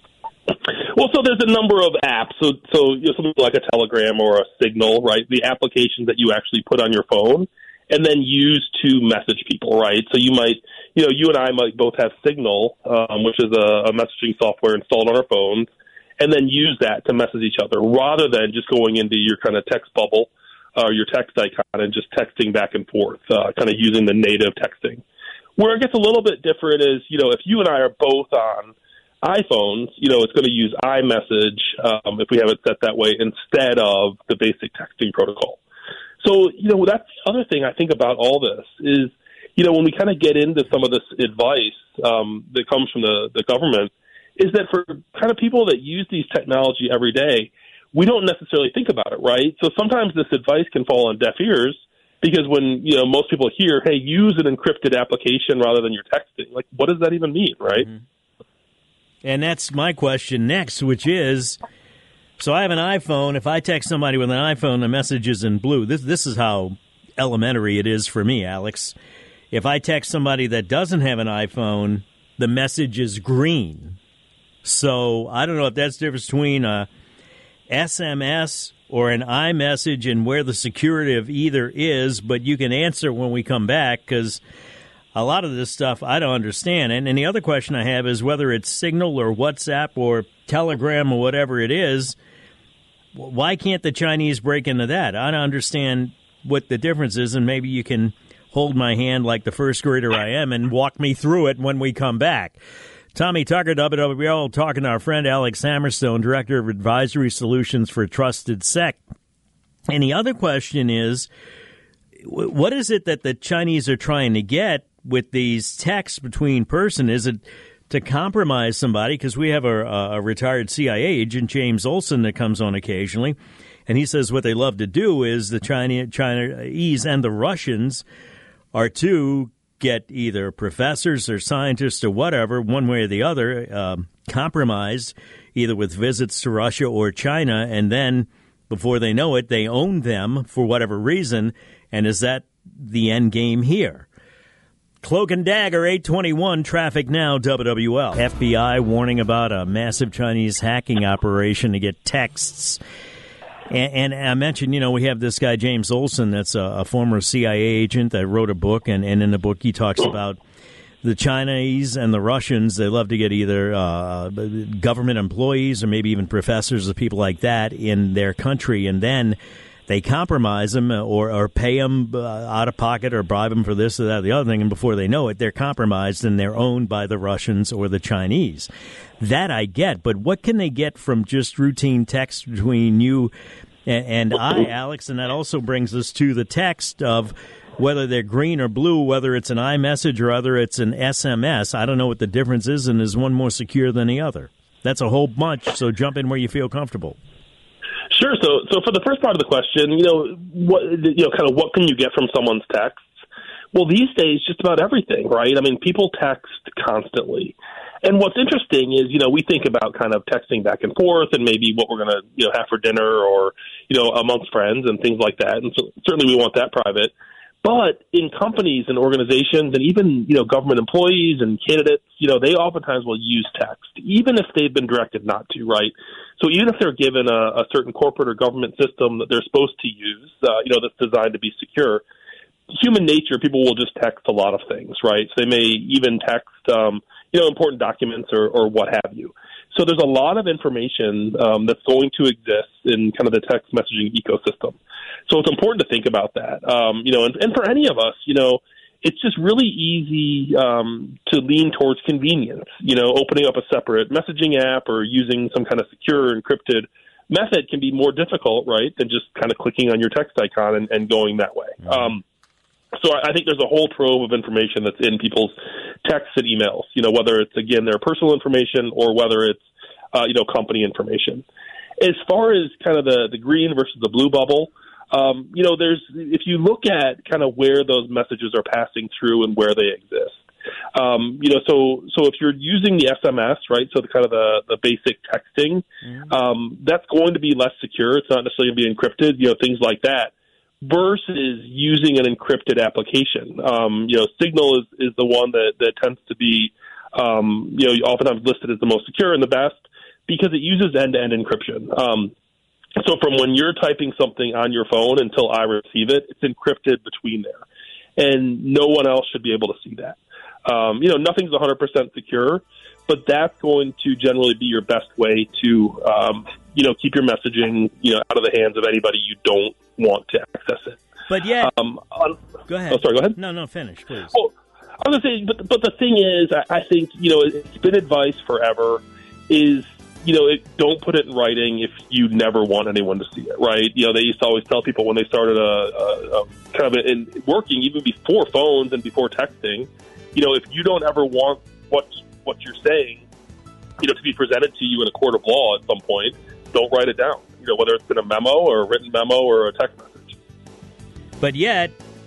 Well, so there's a number of apps. So, so you know, something like a Telegram or a Signal, right? The applications that you actually put on your phone and then use to message people, right? So you might, you know, you and I might both have Signal, um, which is a, a messaging software installed on our phones, and then use that to message each other rather than just going into your kind of text bubble or uh, your text icon and just texting back and forth, uh, kind of using the native texting. Where it gets a little bit different is, you know, if you and I are both on iPhones, you know, it's going to use iMessage um, if we have it set that way instead of the basic texting protocol. So, you know, that's the other thing I think about all this is, you know, when we kind of get into some of this advice um, that comes from the, the government, is that for kind of people that use these technology every day, we don't necessarily think about it, right? So sometimes this advice can fall on deaf ears because when, you know, most people hear, hey, use an encrypted application rather than your texting, like, what does that even mean, right? Mm-hmm. And that's my question next, which is, so I have an iPhone. If I text somebody with an iPhone, the message is in blue. This this is how elementary it is for me, Alex. If I text somebody that doesn't have an iPhone, the message is green. So I don't know if that's the difference between a S M S or an iMessage and where the security of either is, but you can answer when we come back because a lot of this stuff I don't understand. And, and the other question I have is whether it's Signal or WhatsApp or Telegram or whatever it is, why can't the Chinese break into that? I don't understand what the difference is, and maybe you can hold my hand like the first grader I am and walk me through it when we come back. Tommy Tucker, W W L, talking to our friend Alex Hammerstone, Director of Advisory Solutions for Trusted Sec. And the other question is, what is it that the Chinese are trying to get with these texts between person? Is it to compromise somebody? Because we have a, a retired C I A agent, James Olson, that comes on occasionally, and he says what they love to do is the China, Chinese and the Russians are to get either professors or scientists or whatever, one way or the other, um, compromised either with visits to Russia or China, and then before they know it, they own them for whatever reason. And is that the end game here? Cloak and Dagger, eight twenty-one, traffic now, W W L. F B I warning about a massive Chinese hacking operation to get texts. And, and I mentioned, you know, we have this guy, James Olson, that's a, a former C I A agent that wrote a book, and, and in the book he talks about the Chinese and the Russians. They love to get either uh, government employees or maybe even professors or people like that in their country, and then they compromise them or, or pay them uh, out of pocket or bribe them for this or that or the other thing, and before they know it, they're compromised and they're owned by the Russians or the Chinese. That I get, but what can they get from just routine text between you and, and I, Alex? And that also brings us to the text of whether they're green or blue, whether it's an iMessage or whether it's an S M S. I don't know what the difference is, and is one more secure than the other? That's a whole bunch, so jump in where you feel comfortable. Sure. So, so for the first part of the question, you know, what you know, kind of what can you get from someone's texts? Well, these days, just about everything, right? I mean, people text constantly, and what's interesting is, you know, we think about kind of texting back and forth, and maybe what we're going to, you know, have for dinner, or you know, amongst friends and things like that. And so, certainly, we want that private. But in companies and organizations, and even, you know, government employees and candidates, you know, they oftentimes will use text, even if they've been directed not to, right? So even if they're given a, a certain corporate or government system that they're supposed to use, uh, you know, that's designed to be secure, human nature, people will just text a lot of things, right? So they may even text, um, you know, important documents or, or what have you. So there's a lot of information um, that's going to exist in kind of the text messaging ecosystem. So it's important to think about that. Um, you know, and, and for any of us, you know, it's just really easy um, to lean towards convenience. You know, opening up a separate messaging app or using some kind of secure encrypted method can be more difficult, right, than just kind of clicking on your text icon and, and going that way. Mm-hmm. Um, so I, I think there's a whole trove of information that's in people's texts and emails, you know, whether it's, again, their personal information or whether it's, uh, you know, company information. As far as kind of the, the green versus the blue bubble, Um, you know, there's if you look at kind of where those messages are passing through and where they exist, um, you know, so so if you're using the S M S, right, so the kind of the, the basic texting, mm-hmm. um, that's going to be less secure. It's not necessarily going to be encrypted, you know, things like that, versus using an encrypted application. Um, you know, Signal is, is the one that, that tends to be, um, you know, oftentimes listed as the most secure and the best because it uses end-to-end encryption. Um So from when you're typing something on your phone until I receive it, it's encrypted between there. And no one else should be able to see that. Um, you know, nothing's one hundred percent secure, but that's going to generally be your best way to, um, you know, keep your messaging, you know, out of the hands of anybody you don't want to access it. But yeah. Um, on, go ahead. Oh, sorry, go ahead. No, no, finish, please. Well, I was going to say, but, but the thing is, I, I think, you know, it's been advice forever is, you know, it, don't put it in writing if you never want anyone to see it, right? You know, they used to always tell people when they started a, a, a kind of in working, even before phones and before texting, you know, if you don't ever want what what you're saying, you know, to be presented to you in a court of law at some point, don't write it down. You know, whether it's in a memo or a written memo or a text message. But yet,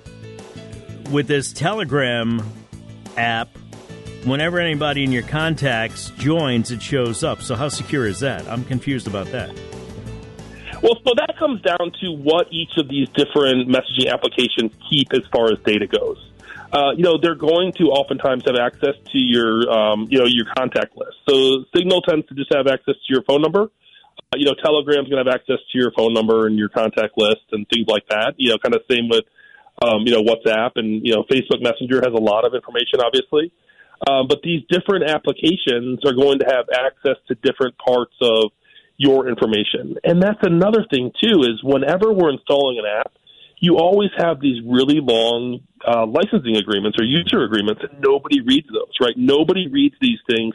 with this Telegram app, whenever anybody in your contacts joins, it shows up. So how secure is that? I'm confused about that. Well, so that comes down to what each of these different messaging applications keep as far as data goes. Uh, you know, they're going to oftentimes have access to your, um, you know, your contact list. So Signal tends to just have access to your phone number. Uh, you know, Telegram's going to have access to your phone number and your contact list and things like that. You know, kind of same with, um, you know, WhatsApp and, you know, Facebook Messenger has a lot of information, obviously. Um, but these different applications are going to have access to different parts of your information. And that's another thing, too, is whenever we're installing an app, you always have these really long uh, licensing agreements or user agreements, and nobody reads those, right? Nobody reads these things.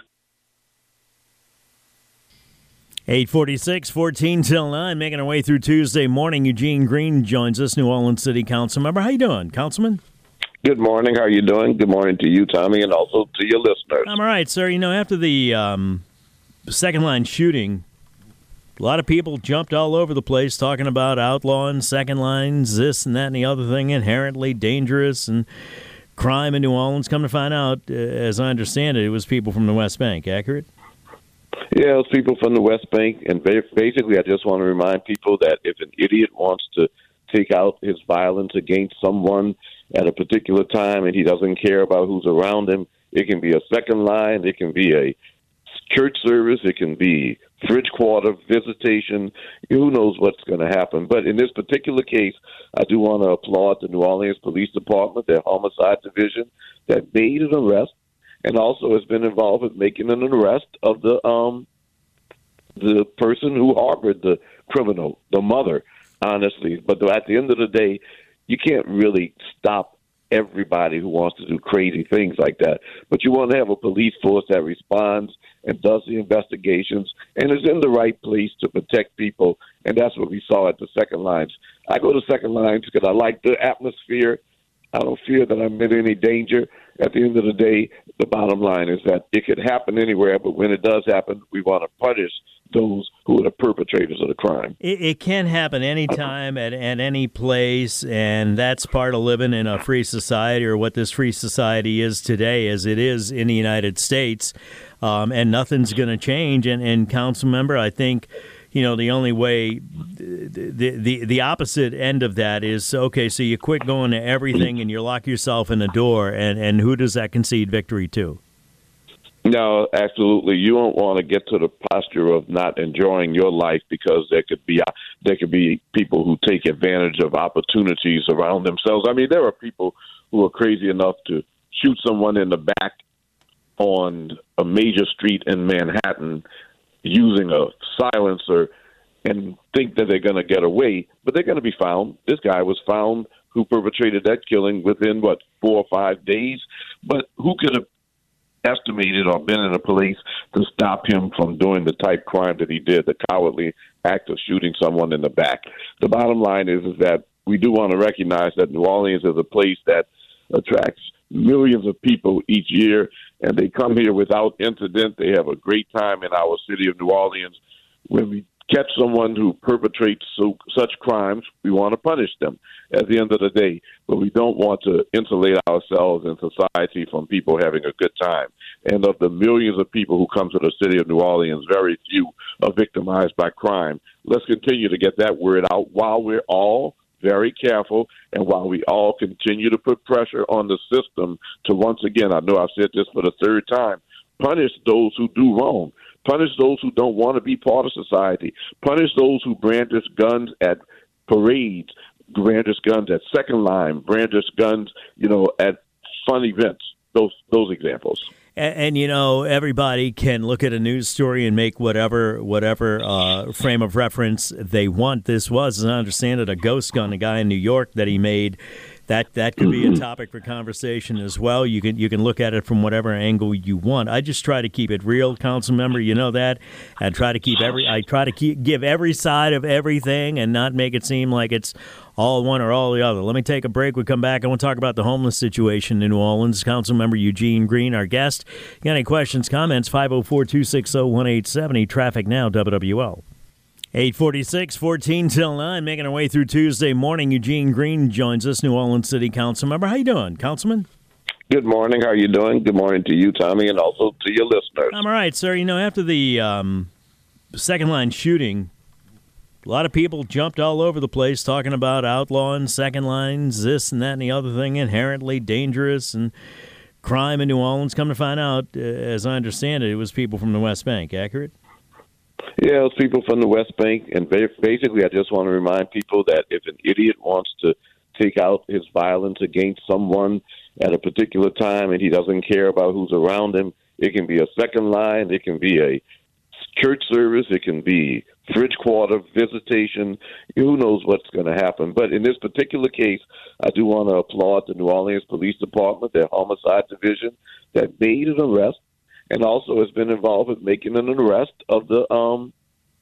eight forty-six, fourteen till nine, making our way through Tuesday morning. Eugene Green joins us, New Orleans City Council member. How you doing, Councilman? Good morning. How are you doing? Good morning to you, Tommy, and also to your listeners. I'm all right, sir. You know, after the um, second-line shooting, a lot of people jumped all over the place talking about outlawing second lines, this and that and the other thing, inherently dangerous and crime in New Orleans. Come to find out, uh, as I understand it, it was people from the West Bank. Accurate? Yeah, it was people from the West Bank. And basically, I just want to remind people that if an idiot wants to take out his violence against someone at a particular time and he doesn't care about who's around him, it can be a second line, it can be a church service, it can be fridge quarter visitation, who knows what's going to happen. But in this particular case, I do want to applaud the New Orleans Police Department, their homicide division, that made an arrest and also has been involved in making an arrest of the um the person who harbored the criminal, the mother. honestly. But at the end of the day, you can't really stop everybody who wants to do crazy things like that. But you want to have a police force that responds and does the investigations and is in the right place to protect people. And that's what we saw at the second lines. I go to second lines because I like the atmosphere. I don't fear that I'm in any danger. At the end of the day, the bottom line is that it could happen anywhere, but when it does happen, we want to punish those who are the perpetrators of the crime. It, it can happen anytime at, at any place, and that's part of living in a free society, or what this free society is today, as it is in the United States, um, and nothing's going to change. And, and council member, I think, you know, the only way, the, the the opposite end of that is, okay, so you quit going to everything and you lock yourself in a door, and, and who does that concede victory to? No, absolutely. You don't want to get to the posture of not enjoying your life because there could be there could be people who take advantage of opportunities around themselves. I mean, there are people who are crazy enough to shoot someone in the back on a major street in Manhattan using a silencer and think that they're going to get away, but they're going to be found. This guy was found who perpetrated that killing within, what, four or five days? But who could have estimated or been in a place to stop him from doing the type crime that he did, the cowardly act of shooting someone in the back? The bottom line is, is that we do want to recognize that New Orleans is a place that attracts millions of people each year, and they come here without incident. They have a great time in our city of New Orleans. When we catch someone who perpetrates so, such crimes, we want to punish them at the end of the day. But we don't want to insulate ourselves in society from people having a good time. And of the millions of people who come to the city of New Orleans, very few are victimized by crime. Let's continue to get that word out while we're all very careful, and while we all continue to put pressure on the system to, once again, I know I've said this for the third time, punish those who do wrong. Punish those who don't want to be part of society. Punish those who brandish guns at parades, brandish guns at second line, brandish guns, you know, at fun events. Those those examples. And, and, you know, everybody can look at a news story and make whatever whatever uh, frame of reference they want. This was, as I understand it, a ghost gun, a guy in New York that he made. That that could be a topic for conversation as well. You can you can look at it from whatever angle you want. I just try to keep it real, council member. You know that, and try to keep every. I try to keep give every side of everything and not make it seem like it's all one or all the other. Let me take a break. We come back. I want to talk about the homeless situation in New Orleans. Council member Eugene Green, our guest. You got any questions, comments? five oh four, two six oh, one eight seven oh. Traffic now, W W L. eight forty-six, fourteen till nine, making our way through Tuesday morning. Eugene Green joins us, New Orleans City Council member. How you doing, Councilman? Good morning. How are you doing? Good morning to you, Tommy, and also to your listeners. I'm all right, sir. You know, after the um, second-line shooting, a lot of people jumped all over the place talking about outlawing second lines, this and that and the other thing, inherently dangerous and crime in New Orleans. Come to find out, uh, as I understand it, it was people from the West Bank. Accurate? Yeah, it was people from the West Bank, and basically I just want to remind people that if an idiot wants to take out his violence against someone at a particular time and he doesn't care about who's around him, it can be a second line, it can be a church service, it can be fridge quarter visitation, who knows what's going to happen. But in this particular case, I do want to applaud the New Orleans Police Department, their homicide division, that made an arrest and also has been involved in making an arrest of the um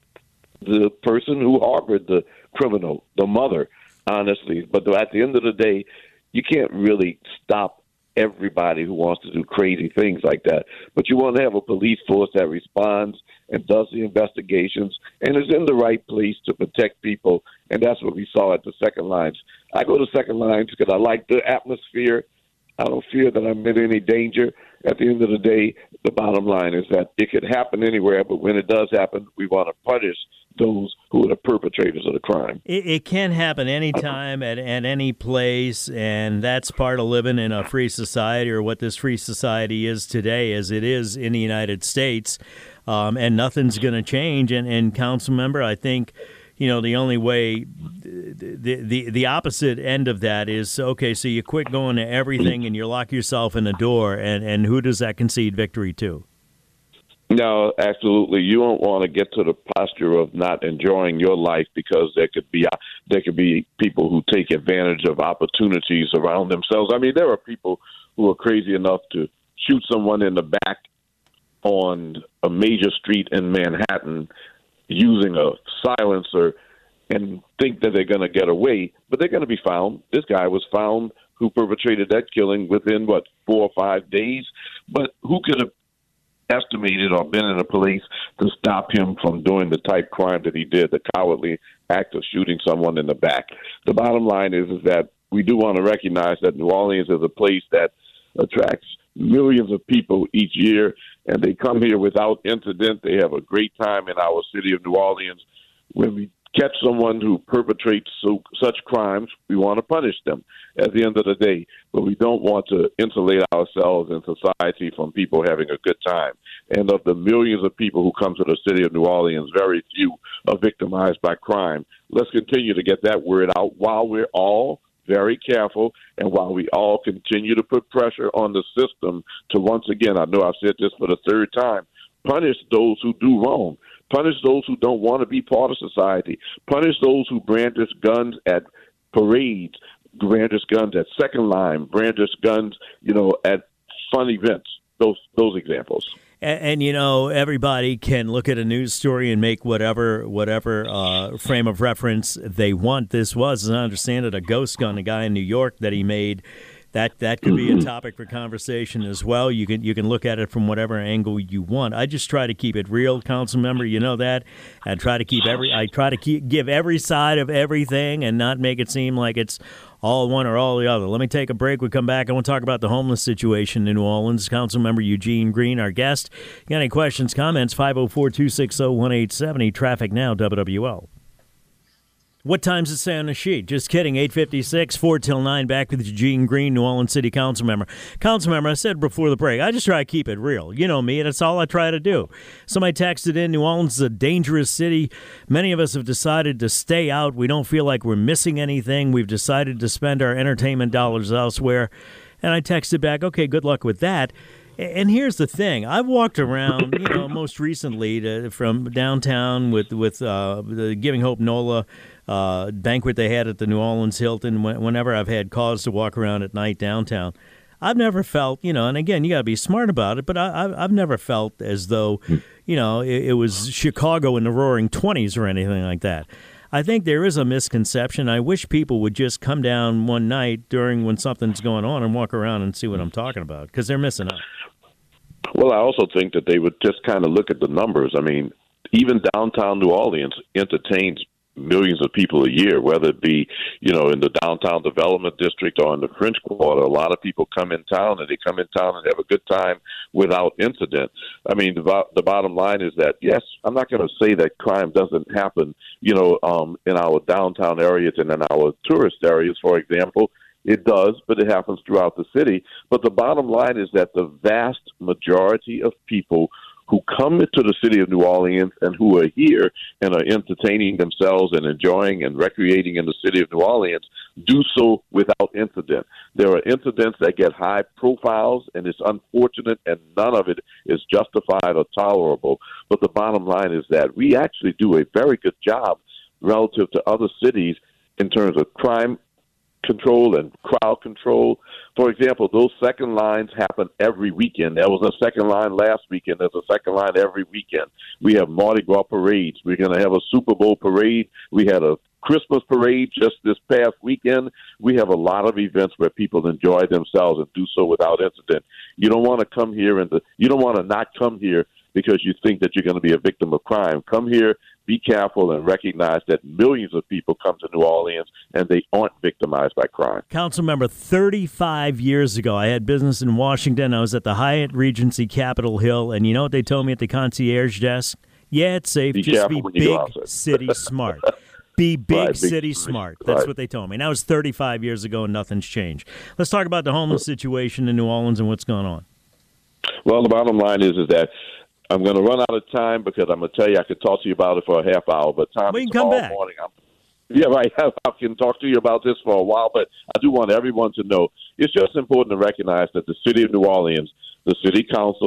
the person who harbored the criminal, the mother, honestly. But at the end of the day, you can't really stop everybody who wants to do crazy things like that. But you want to have a police force that responds and does the investigations and is in the right place to protect people. And that's what we saw at the second lines. I go to second lines because I like the atmosphere. I don't fear that I'm in any danger. At the end of the day, the bottom line is that it could happen anywhere, but when it does happen, we want to punish those who are the perpetrators of the crime. It, it can happen anytime at, at any place, and that's part of living in a free society, or what this free society is today, as it is in the United States, um, and nothing's going to change. And, and council member, I think, you know, the only way, the, the the opposite end of that is, okay, so you quit going to everything and you lock yourself in a door, and, and who does that concede victory to? No, absolutely. You don't want to get to the posture of not enjoying your life because there could be there could be people who take advantage of opportunities around themselves. I mean, there are people who are crazy enough to shoot someone in the back on a major street in Manhattan using a silencer and think that they're going to get away, but they're going to be found. This guy was found who perpetrated that killing within, what, four or five days? But who could have estimated or been in the police to stop him from doing the type crime that he did, the cowardly act of shooting someone in the back? The bottom line is, is that we do want to recognize that New Orleans is a place that attracts millions of people each year, and they come here without incident. They have a great time in our city of New Orleans. When we catch someone who perpetrates so, such crimes, we want to punish them at the end of the day. But we don't want to insulate ourselves in society from people having a good time. And of the millions of people who come to the city of New Orleans, very few are victimized by crime. Let's continue to get that word out while we're all very careful and while we all continue to put pressure on the system to, once again, I know I've said this for the third time, punish those who do wrong. Punish those who don't want to be part of society. Punish those who brandish guns at parades, brandish guns at Second Line, brandish guns, you know, at fun events. Those those examples. And, and you know, everybody can look at a news story and make whatever whatever uh, frame of reference they want. This was, as I understand it, a ghost gun, a guy in New York that he made. That that could be a topic for conversation as well. You can you can look at it from whatever angle you want. I just try to keep it real, council member. You know that, and try to keep every. I try to keep give every side of everything and not make it seem like it's all one or all the other. Let me take a break. We come back. I want to talk about the homeless situation in New Orleans. Council member Eugene Green, our guest. You got any questions, comments? five oh four, two six oh, one eight seven oh. Traffic now. W W L. What time does it say on the sheet? Just kidding. eight fifty-six, four till nine. Back with Eugene Green, New Orleans City Council member. Council member, I said before the break, I just try to keep it real. You know me, and that's all I try to do. Somebody texted in, New Orleans is a dangerous city. Many of us have decided to stay out. We don't feel like we're missing anything. We've decided to spend our entertainment dollars elsewhere. And I texted back, okay, good luck with that. And here's the thing. I've walked around, you know, most recently to, from downtown with, with uh, the Giving Hope NOLA uh, banquet they had at the New Orleans Hilton. Whenever I've had cause to walk around at night downtown, I've never felt, you know, and again, you got to be smart about it, but I, I've never felt as though, you know, it, it was Chicago in the roaring twenties or anything like that. I think there is a misconception. I wish people would just come down one night during when something's going on and walk around and see what I'm talking about, because they're missing out. Well, I also think that they would just kind of look at the numbers. I mean, even downtown New Orleans entertains millions of people a year, whether it be, you know, in the downtown development district or in the French Quarter. A lot of people come in town, and they come in town and have a good time without incident. I mean, the, the bottom line is that, yes, I'm not going to say that crime doesn't happen, you know, um, in our downtown areas and in our tourist areas, for example. It does, but it happens throughout the city. But the bottom line is that the vast majority of people who come into the city of New Orleans and who are here and are entertaining themselves and enjoying and recreating in the city of New Orleans do so without incident. There are incidents that get high profiles, and it's unfortunate, and none of it is justified or tolerable. But the bottom line is that we actually do a very good job relative to other cities in terms of crime control and crowd control. For example, those second lines happen every weekend. There was a second line last weekend. There's a second line every weekend. We have Mardi Gras parades. We're going to have a Super Bowl parade. We had a Christmas parade just this past weekend. We have a lot of events where people enjoy themselves and do so without incident. You don't want to come here and the, you don't want to not come here because you think that you're going to be a victim of crime. Come here, be careful, and recognize that millions of people come to New Orleans and they aren't victimized by crime. Council member, thirty-five years ago, I had business in Washington. I was at the Hyatt Regency Capitol Hill, and you know what they told me at the concierge desk? Yeah, it's safe. Be Just be big outside. city smart. Be big right, city big, smart. That's right. what they told me. And that was thirty-five years ago, and nothing's changed. Let's talk about the homeless situation in New Orleans and what's going on. Well, the bottom line is, is that I'm going to run out of time because I'm going to tell you I could talk to you about it for a half hour, but time we can is come tomorrow back. morning. I'm, yeah, right. I can talk to you about this for a while, but I do want everyone to know it's just important to recognize that the city of New Orleans, the city council,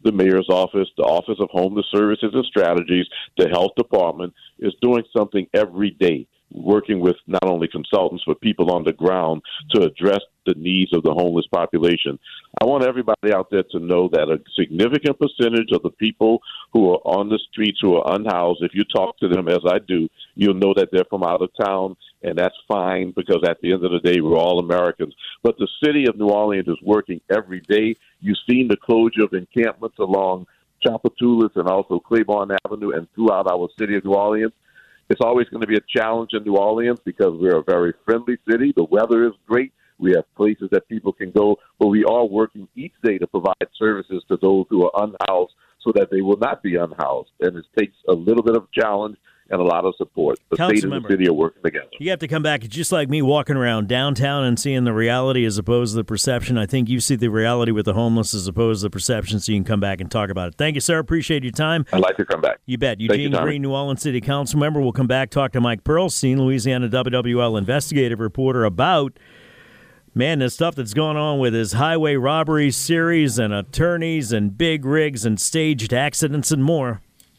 the mayor's office, the Office of Homeless Services and Strategies, the health department is doing something every day, working with not only consultants but people on the ground to address the needs of the homeless population. I want everybody out there to know that a significant percentage of the people who are on the streets who are unhoused, if you talk to them as I do, you'll know that they're from out of town, and that's fine because at the end of the day, we're all Americans. But the city of New Orleans is working every day. You've seen the closure of encampments along Tchoupitoulas and also Claiborne Avenue and throughout our city of New Orleans. It's always going to be a challenge in New Orleans because we're a very friendly city. The weather is great. We have places that people can go, but we are working each day to provide services to those who are unhoused so that they will not be unhoused. And it takes a little bit of challenge and a lot of support. The state and the city are working together. You have to come back. It's just like me walking around downtown and seeing the reality as opposed to the perception. I think you see the reality with the homeless as opposed to the perception, so you can come back and talk about it. Thank you, sir. Appreciate your time. I'd like to come back. You bet. Thank Eugene you, Green, New Orleans City Council member. We'll come back, talk to Mike Pearlstein, Louisiana W W L investigative reporter, about man, the stuff that's going on with his highway robbery series and attorneys and big rigs and staged accidents and more.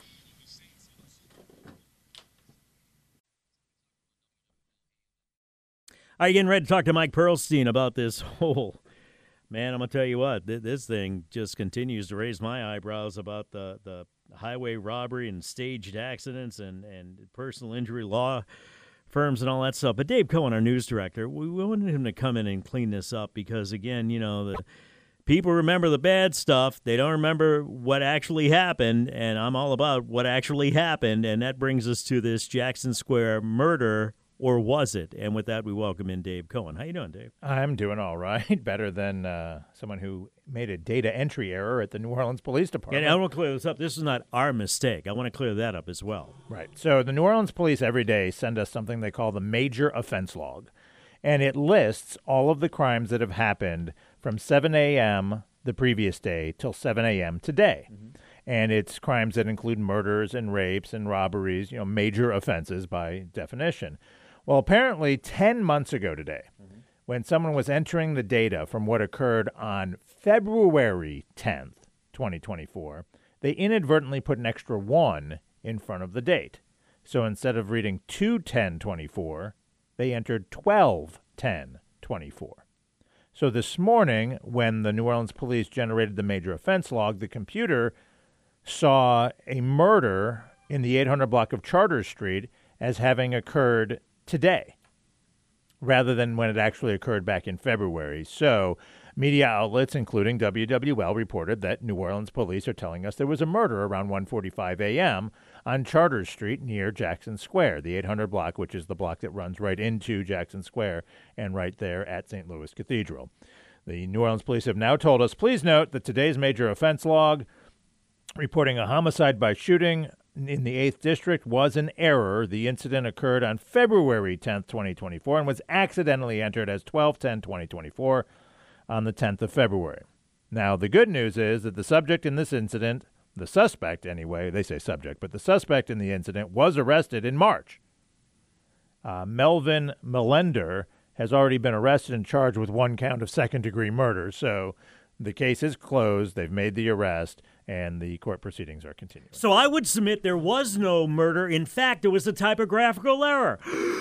Are you getting ready to talk to Mike Pearlstein about this whole, man, I'm going to tell you what, th- this thing just continues to raise my eyebrows about the, the highway robbery and staged accidents and, and personal injury law firms and all that stuff. But Dave Cohen, our news director, we, we wanted him to come in and clean this up because, again, you know, the people remember the bad stuff. They don't remember what actually happened, and I'm all about what actually happened, and that brings us to this Jackson Square murder. Or was it? And with that, we welcome in Dave Cohen. How you doing, Dave? I'm doing all right. Better than uh, someone who made a data entry error at the New Orleans Police Department. And I want to clear this up. This is not our mistake. I want to clear that up as well. Right. So the New Orleans Police every day send us something they call the Major Offense Log. And it lists all of the crimes that have happened from seven a.m. the previous day till seven a.m. today. Mm-hmm. And it's crimes that include murders and rapes and robberies, you know, major offenses by definition. Well, apparently ten months ago today, mm-hmm. when someone was entering the data from what occurred on February tenth, twenty twenty-four, they inadvertently put an extra one in front of the date. So instead of reading two ten twenty-four, they entered twelve ten twenty-four. So this morning, when the New Orleans police generated the major offense log, the computer saw a murder in the eight hundred block of Charter Street as having occurred today, rather than when it actually occurred back in February. So media outlets, including W W L, reported that New Orleans police are telling us there was a murder around one forty-five a.m. on Charter Street near Jackson Square, the eight hundred block, which is the block that runs right into Jackson Square and right there at Saint Louis Cathedral. The New Orleans police have now told us, please note that today's major offense log reporting a homicide by shooting in the eighth District was an error. The incident occurred on February tenth, twenty twenty-four, and was accidentally entered as twelve ten twenty twenty-four on the tenth of February. Now, the good news is that the subject in this incident, the suspect anyway, they say subject, but the suspect in the incident was arrested in March. Uh, Melvin Melender has already been arrested and charged with one count of second-degree murder, so the case is closed. They've made the arrest, and the court proceedings are continuing. So I would submit there was no murder. In fact, it was a typographical error.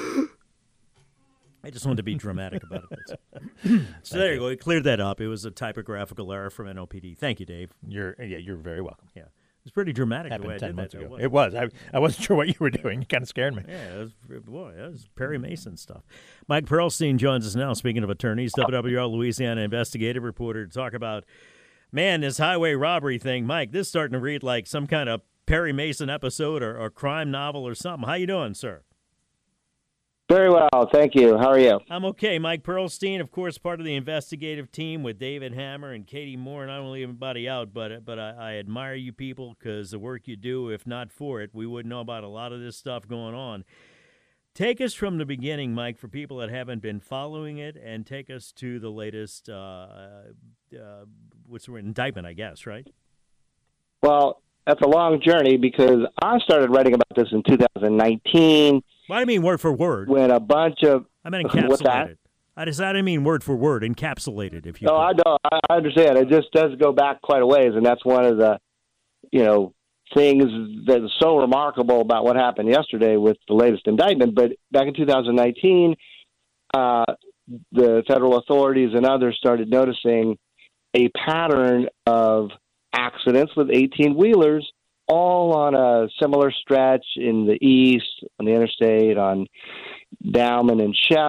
I just wanted to be dramatic about it. So there you go. We cleared that up. It was a typographical error from N O P D. Thank you, Dave. You're yeah, you're very welcome. Yeah. It was pretty dramatic Happened the way I ten did months that. ago. It was. I, I wasn't sure what you were doing. You kind of scared me. Yeah, it was, boy, that was Perry Mason stuff. Mike Pearlstein joins us now. Speaking of attorneys, W W L Louisiana investigative reporter, to talk about, man, this highway robbery thing. Mike, this is starting to read like some kind of Perry Mason episode or, or crime novel or something. How you doing, sir? Very well, thank you. How are you? I'm okay. Mike Pearlstein, of course, part of the investigative team with David Hammer and Katie Moore, and I don't leave anybody out, but but I, I admire you people because the work you do, if not for it, we wouldn't know about a lot of this stuff going on. Take us from the beginning, Mike, for people that haven't been following it, and take us to the latest, uh, uh, what's the word, indictment, I guess, right? Well, that's a long journey because I started writing about this in two thousand nineteen. Well, I mean word for word. When a bunch of... I meant what's that? encapsulated. I just I didn't mean word for word, encapsulated. If you no, could. I know, I understand. It just does go back quite a ways, and that's one of the, you know, things that is so remarkable about what happened yesterday with the latest indictment. But back in two thousand nineteen, uh, the federal authorities and others started noticing a pattern of accidents with eighteen-wheelers, all on a similar stretch in the east, on the interstate, on Bauman and Chef,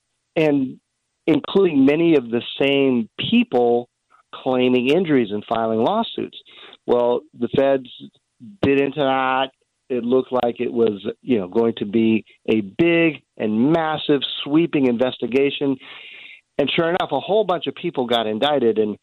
and including many of the same people claiming injuries and filing lawsuits. Well, the feds bit into that. It looked like it was, you know, going to be a big and massive sweeping investigation. And sure enough, a whole bunch of people got indicted. And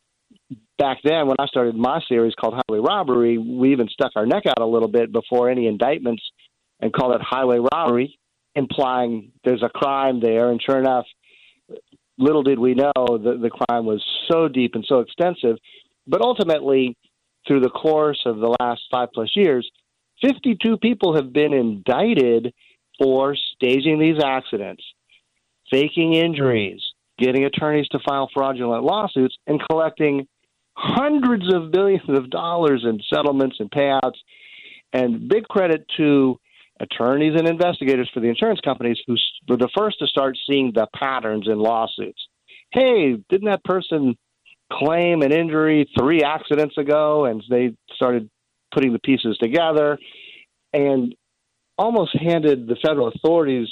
back then, when I started my series called Highway Robbery, we even stuck our neck out a little bit before any indictments and called it highway robbery, implying there's a crime there. And sure enough, little did we know that the crime was so deep and so extensive. But ultimately, through the course of the last five plus years, fifty-two people have been indicted for staging these accidents, faking injuries, getting attorneys to file fraudulent lawsuits, and collecting hundreds of billions of dollars in settlements and payouts. And big credit to attorneys and investigators for the insurance companies who were the first to start seeing the patterns in lawsuits. Hey, didn't that person claim an injury three accidents ago? And they started putting the pieces together and almost handed the federal authorities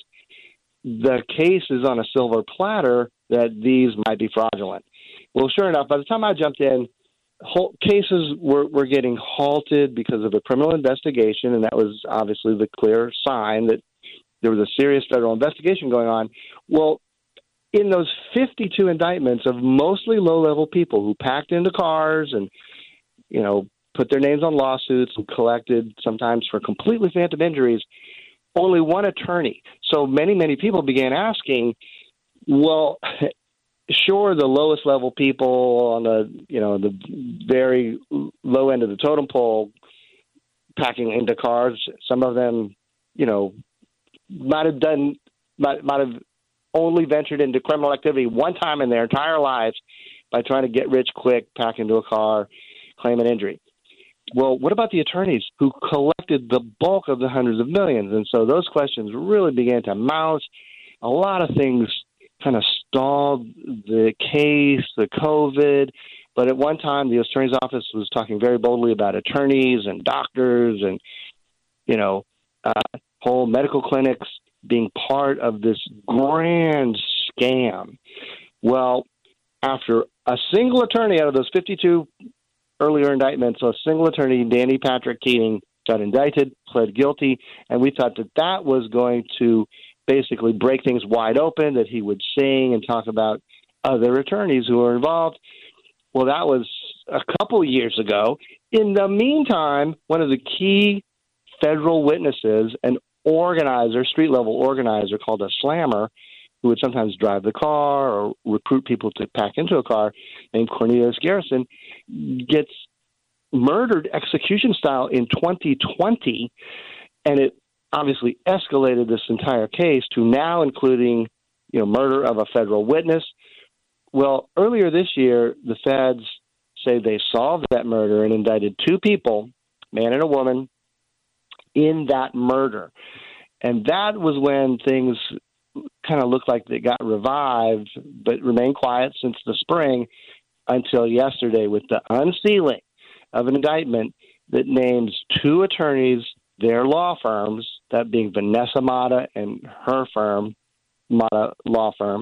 the cases on a silver platter that these might be fraudulent. Well, sure enough, by the time I jumped in, whole cases were, were getting halted because of a criminal investigation, and that was obviously the clear sign that there was a serious federal investigation going on. Well, in those fifty-two indictments of mostly low-level people who packed into cars and, you know, put their names on lawsuits and collected sometimes for completely phantom injuries, only one attorney. So many, many people began asking, well, sure, the lowest level people on the, you know, the very low end of the totem pole packing into cars, some of them, you know, might have done, might, might have only ventured into criminal activity one time in their entire lives by trying to get rich quick, pack into a car, claim an injury. Well, what about the attorneys who collected the bulk of the hundreds of millions? And so those questions really began to mount. A lot of things kind of stalled the case, the COVID. But at one time, the attorney's office was talking very boldly about attorneys and doctors and, you know, uh, whole medical clinics being part of this grand scam. Well, after a single attorney out of those fifty-two earlier indictments, a single attorney, Danny Patrick Keating, got indicted, pled guilty, and we thought that that was going to basically break things wide open, that he would sing and talk about other attorneys who were involved. Well, that was a couple years ago. In the meantime, one of the key federal witnesses, an organizer, street-level organizer called a slammer, who would sometimes drive the car or recruit people to pack into a car, named Cornelius Garrison, gets murdered execution style in twenty twenty, and it obviously escalated this entire case to now including, you know, murder of a federal witness. Well, earlier this year, the feds say they solved that murder and indicted two people, man and a woman, in that murder. And that was when things kind of looked like they got revived, but remained quiet since the spring until yesterday with the unsealing of an indictment that names two attorneys, their law firms, that being Vanessa Mata and her firm, Mata Law Firm,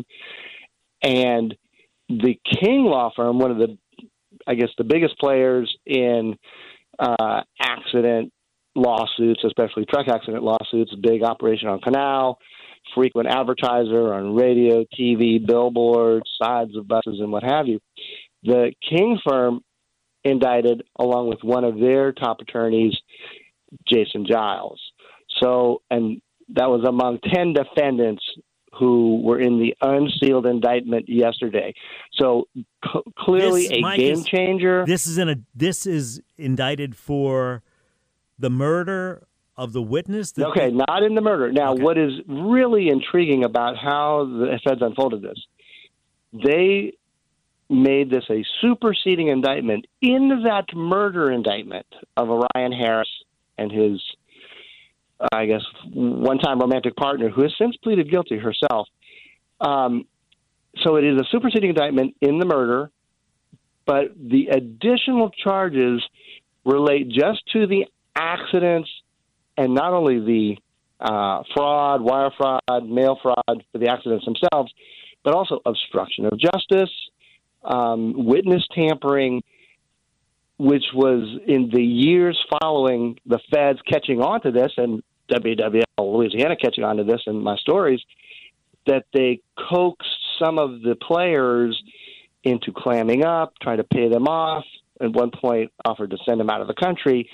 and the King Law Firm, one of the, I guess, the biggest players in uh, accident lawsuits, especially truck accident lawsuits, big operation on canal, frequent advertiser on radio, T V, billboards, sides of buses, and what have you. The King firm indicted, along with one of their top attorneys, Jason Giles. So, and that was among ten defendants who were in the unsealed indictment yesterday. So c- clearly This, a Mike, game is- changer. This is in a this is indicted for the murder of the witness? That okay, they... not in the murder. Now, okay. What is really intriguing about how the feds unfolded this, they made this a superseding indictment in that murder indictment of Orion Harris and his, uh, I guess, one-time romantic partner, who has since pleaded guilty herself. Um, so it is a superseding indictment in the murder, but the additional charges relate just to the accidents and not only the uh, fraud, wire fraud, mail fraud for the accidents themselves, but also obstruction of justice, um, witness tampering, which was in the years following the feds catching on to this and W W L Louisiana catching on to this in my stories, that they coaxed some of the players into clamming up, trying to pay them off, at one point offered to send them out of the country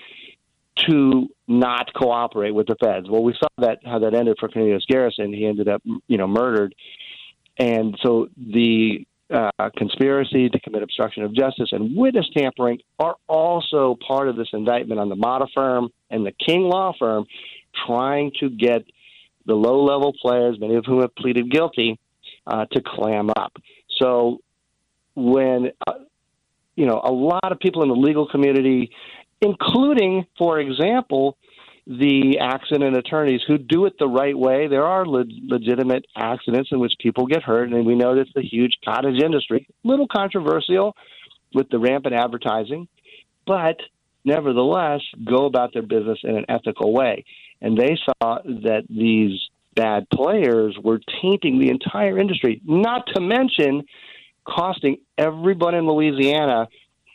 to not cooperate with the feds. Well, we saw that how that ended for Cornelius Garrison. He ended up, you know, murdered. And so the uh, conspiracy to commit obstruction of justice and witness tampering are also part of this indictment on the Mata firm and the King Law Firm, trying to get the low-level players, many of whom have pleaded guilty, uh, to clam up. So when, uh, you know, a lot of people in the legal community, including, for example, the accident attorneys who do it the right way, there are le- legitimate accidents in which people get hurt, and we know that's the huge cottage industry. A little controversial with the rampant advertising, but nevertheless go about their business in an ethical way. And they saw that these bad players were tainting the entire industry, not to mention costing everyone in Louisiana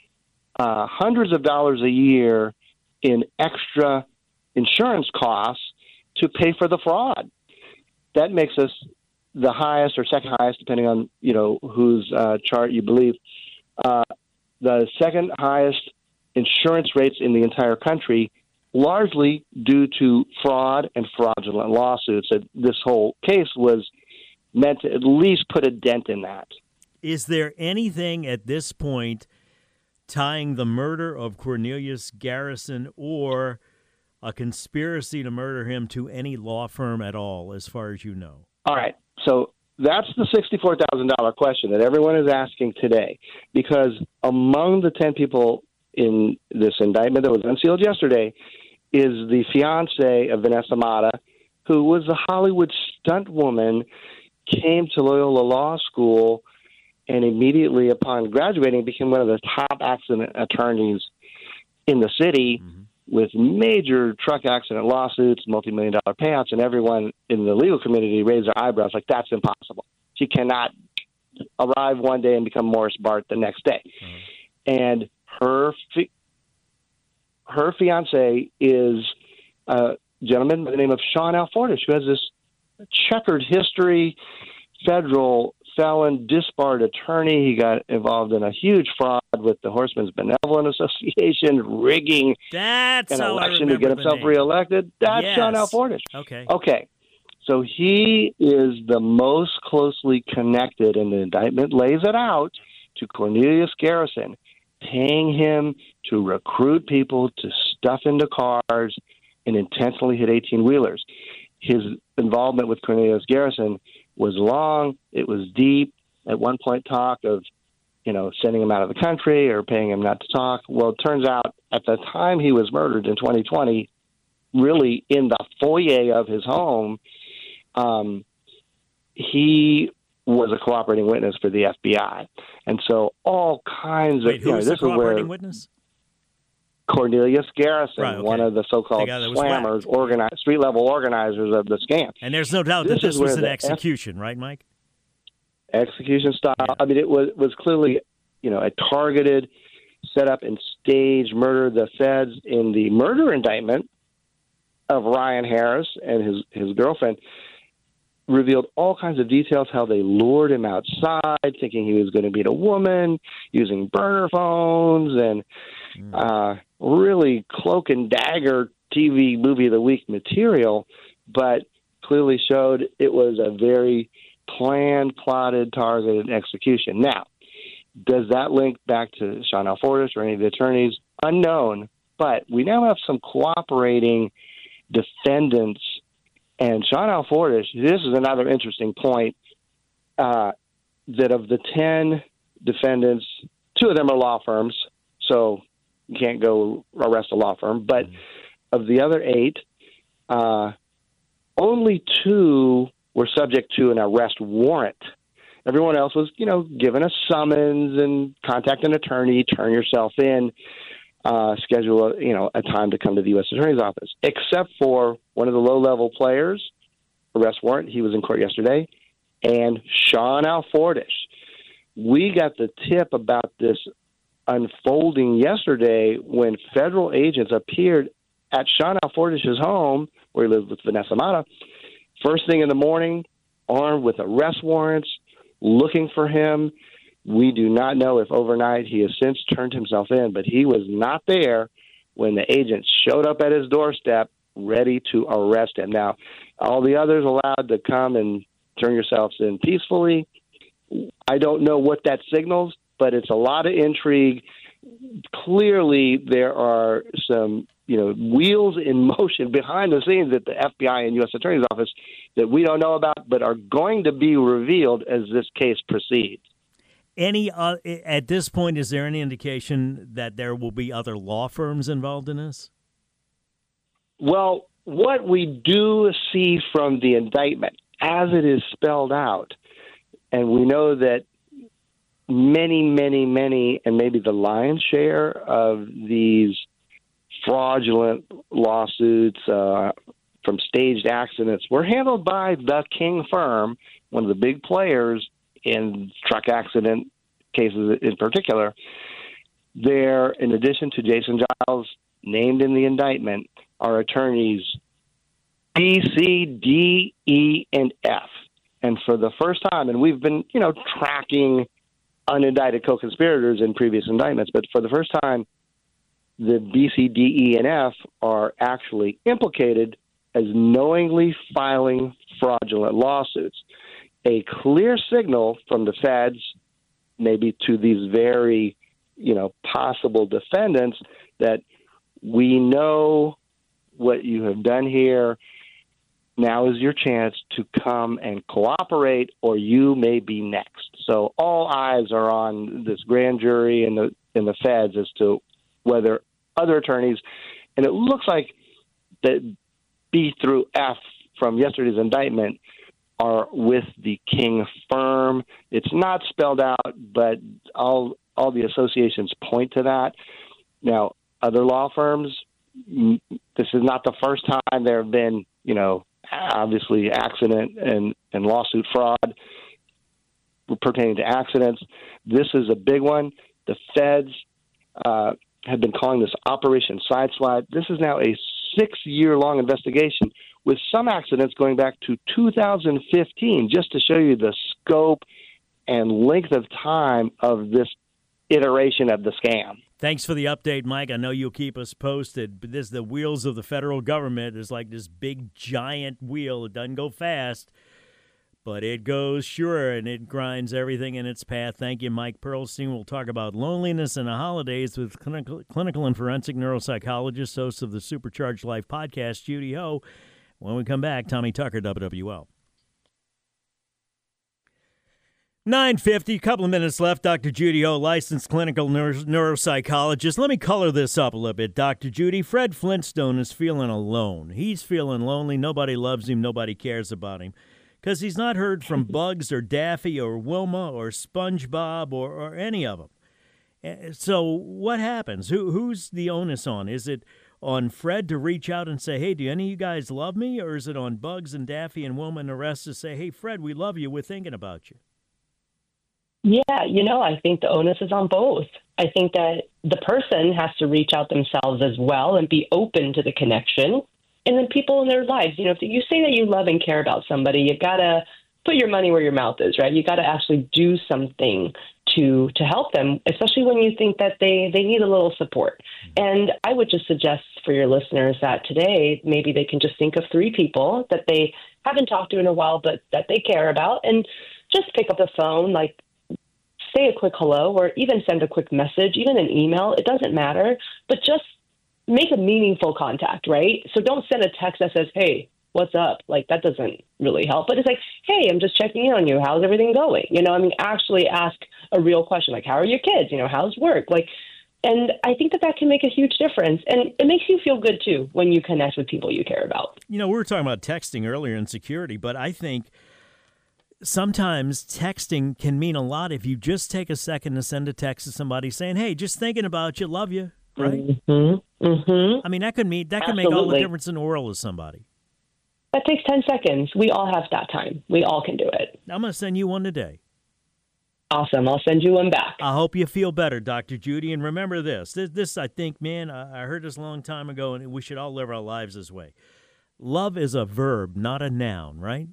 uh, hundreds of dollars a year in extra insurance costs to pay for the fraud. That makes us the highest or second highest, depending on, you know, whose uh, chart you believe, uh, the second highest insurance rates in the entire country, largely due to fraud and fraudulent lawsuits. That this whole case was meant to at least put a dent in that. Is there anything at this point tying the murder of Cornelius Garrison or a conspiracy to murder him to any law firm at all, as far as you know? All right. So that's the sixty-four thousand dollars question that everyone is asking today, because among the ten people in this indictment that was unsealed yesterday is the fiance of Vanessa Mata, who was a Hollywood stunt woman, came to Loyola Law School, and immediately upon graduating became one of the top accident attorneys in the city, mm-hmm. with major truck accident lawsuits, multi-million dollar payouts, and everyone in the legal community raised their eyebrows like, that's impossible. She cannot arrive one day and become Morris Bart the next day. Mm-hmm. And her fi- her fiance is a gentleman by the name of Sean Alfordish, who has this checkered history, federal felon, disbarred attorney. He got involved in a huge fraud with the Horsemen's Benevolent Association, rigging That's an how election I to get himself reelected. That's yes. Sean Alfordish. Okay. Okay. So he is the most closely connected, and the indictment lays it out, to Cornelius Garrison, paying him to recruit people to stuff into cars and intentionally hit eighteen-wheelers. His involvement with Cornelius Garrison was long. It was deep. At one point, talk of, you know, sending him out of the country or paying him not to talk. Well, it turns out at the time he was murdered in twenty twenty, really in the foyer of his home, um, he was a cooperating witness for the F B I. And so all kinds Wait, of... who you know, was this the is where cooperating witness? Cornelius Garrison, right, okay. one of the so-called the slammers, organi- street-level organizers of the scam. And there's no doubt this that this was an the execution, F- right, Mike? Execution style. Yeah. I mean, it was was clearly, you know, a targeted, set up and staged murder. The feds in the murder indictment of Ryan Harris and his, his girlfriend revealed all kinds of details, how they lured him outside thinking he was going to meet a woman, using burner phones, and mm. uh, really cloak and dagger T V movie of the week material, but clearly showed it was a very planned, plotted, targeted execution. Now, does that link back to Sean Alfordish or any of the attorneys? Unknown, but we now have some cooperating defendants. And Sean Alfordish, this is another interesting point, uh, that of the ten defendants, two of them are law firms, so you can't go arrest a law firm. But of the other eight, uh, only two were subject to an arrest warrant. Everyone else was, you know, given a summons and contact an attorney, turn yourself in, uh, schedule, a, you know, a time to come to the U S Attorney's Office, except for one of the low-level players, arrest warrant. He was in court yesterday, and Sean Alfordish. We got the tip about this unfolding yesterday when federal agents appeared at Sean Alfordish's home, where he lives with Vanessa Mata, first thing in the morning, armed with arrest warrants, looking for him. We do not know if overnight he has since turned himself in, but he was not there when the agents showed up at his doorstep ready to arrest him. Now, all the others allowed to come and turn yourselves in peacefully. I don't know what that signals, but it's a lot of intrigue. Clearly, there are some, you know, wheels in motion behind the scenes at the F B I and U S Attorney's Office that we don't know about, but are going to be revealed as this case proceeds. Any uh, at this point, is there any indication that there will be other law firms involved in this? Well, what we do see from the indictment, as it is spelled out, and we know that many, many, many, and maybe the lion's share of these fraudulent lawsuits uh, from staged accidents were handled by the King firm, one of the big players in truck accident cases in particular. There, in addition to Jason Giles, named in the indictment, are attorneys B, C, D, E, and F. And for the first time, and we've been, you know, tracking unindicted co-conspirators in previous indictments, but for the first time, the B, C, D, E, and F are actually implicated as knowingly filing fraudulent lawsuits. A clear signal from the feds, maybe to these very, you know, possible defendants, that we know what you have done here. Now is your chance to come and cooperate, or you may be next. So all eyes are on this grand jury and the and the feds as to whether other attorneys, and it looks like that B through F from yesterday's indictment are with the King firm. It's not spelled out, but all all the associations point to that. Now, other law firms, this is not the first time there have been, you know, obviously accident and, and lawsuit fraud pertaining to accidents. This is a big one. The feds uh, have been calling this Operation Sideswipe. This is now a six-year-long investigation with some accidents going back to two thousand fifteen, just to show you the scope and length of time of this iteration of the scam. Thanks for the update, Mike. I know you'll keep us posted, but this the wheels of the federal government is like this big, giant wheel. It doesn't go fast, but it goes sure, and it grinds everything in its path. Thank you, Mike Pearlstein. We'll talk about loneliness and the holidays with clinical, clinical and forensic neuropsychologist, host of the Supercharged Life podcast, Judy Ho. When we come back, Tommy Tucker, W W L. nine fifty, a couple of minutes left. Doctor Judy Ho, licensed clinical neuro- neuropsychologist. Let me color this up a little bit, Doctor Judy. Fred Flintstone is feeling alone. He's feeling lonely. Nobody loves him. Nobody cares about him because he's not heard from Bugs or Daffy or Wilma or SpongeBob or, or any of them. So what happens? Who Who's the onus on? Is it on Fred to reach out and say, hey, do any of you guys love me? Or is it on Bugs and Daffy and Wilma and the rest to say, hey, Fred, we love you. We're thinking about you? Yeah, you know, I think the onus is on both. I think that the person has to reach out themselves as well and be open to the connection. And then people in their lives, you know, if you say that you love and care about somebody, you got to put your money where your mouth is, right? You got to actually do something to to help them, especially when you think that they, they need a little support. And I would just suggest for your listeners that today, maybe they can just think of three people that they haven't talked to in a while, but that they care about, and just pick up the phone, like, say a quick hello, or even send a quick message, even an email. It doesn't matter, but just make a meaningful contact, right? So don't send a text that says, hey, what's up? Like, that doesn't really help. But it's like, hey, I'm just checking in on you. How's everything going? You know, I mean, actually ask a real question, like, how are your kids? You know, how's work? Like, and I think that that can make a huge difference. And it makes you feel good, too, when you connect with people you care about. You know, we were talking about texting earlier in security, but I think sometimes texting can mean a lot if you just take a second to send a text to somebody saying, hey, just thinking about you, love you, right? Mm-hmm. Mm-hmm. I mean, that could mean that could make all the difference in the world to somebody. That takes ten seconds. We all have that time. We all can do it. I'm going to send you one today. Awesome. I'll send you one back. I hope you feel better, Doctor Judy. And remember this. This, this I think, man, I, I heard this a long time ago, and we should all live our lives this way. Love is a verb, not a noun, right?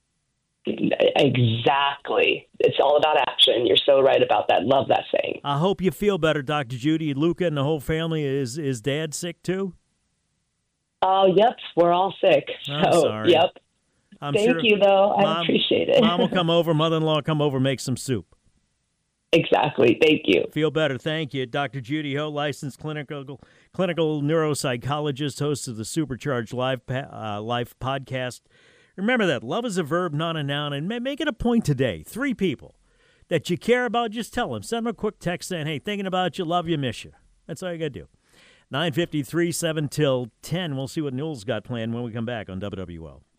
Exactly. It's all about action. You're so right about that. Love that saying. I hope you feel better, Doctor Judy. Luca and the whole family. Is, is Dad sick, too? Oh, yep. We're all sick. I'm so, sorry. Yep. I'm Thank sure you, though. Mom, I appreciate it. Mom will come over. Mother-in-law will come over, make some soup. Exactly. Thank you. Feel better. Thank you. Doctor Judy Ho, licensed clinical clinical neuropsychologist, host of the Supercharged Live uh, Life podcast. Remember that. Love is a verb, not a noun. And make it a point today. Three people that you care about, just tell them. Send them a quick text saying, hey, thinking about you, love you, miss you. That's all you got to do. nine fifty-three, seven till ten. We'll see what Newell's got planned when we come back on W W L.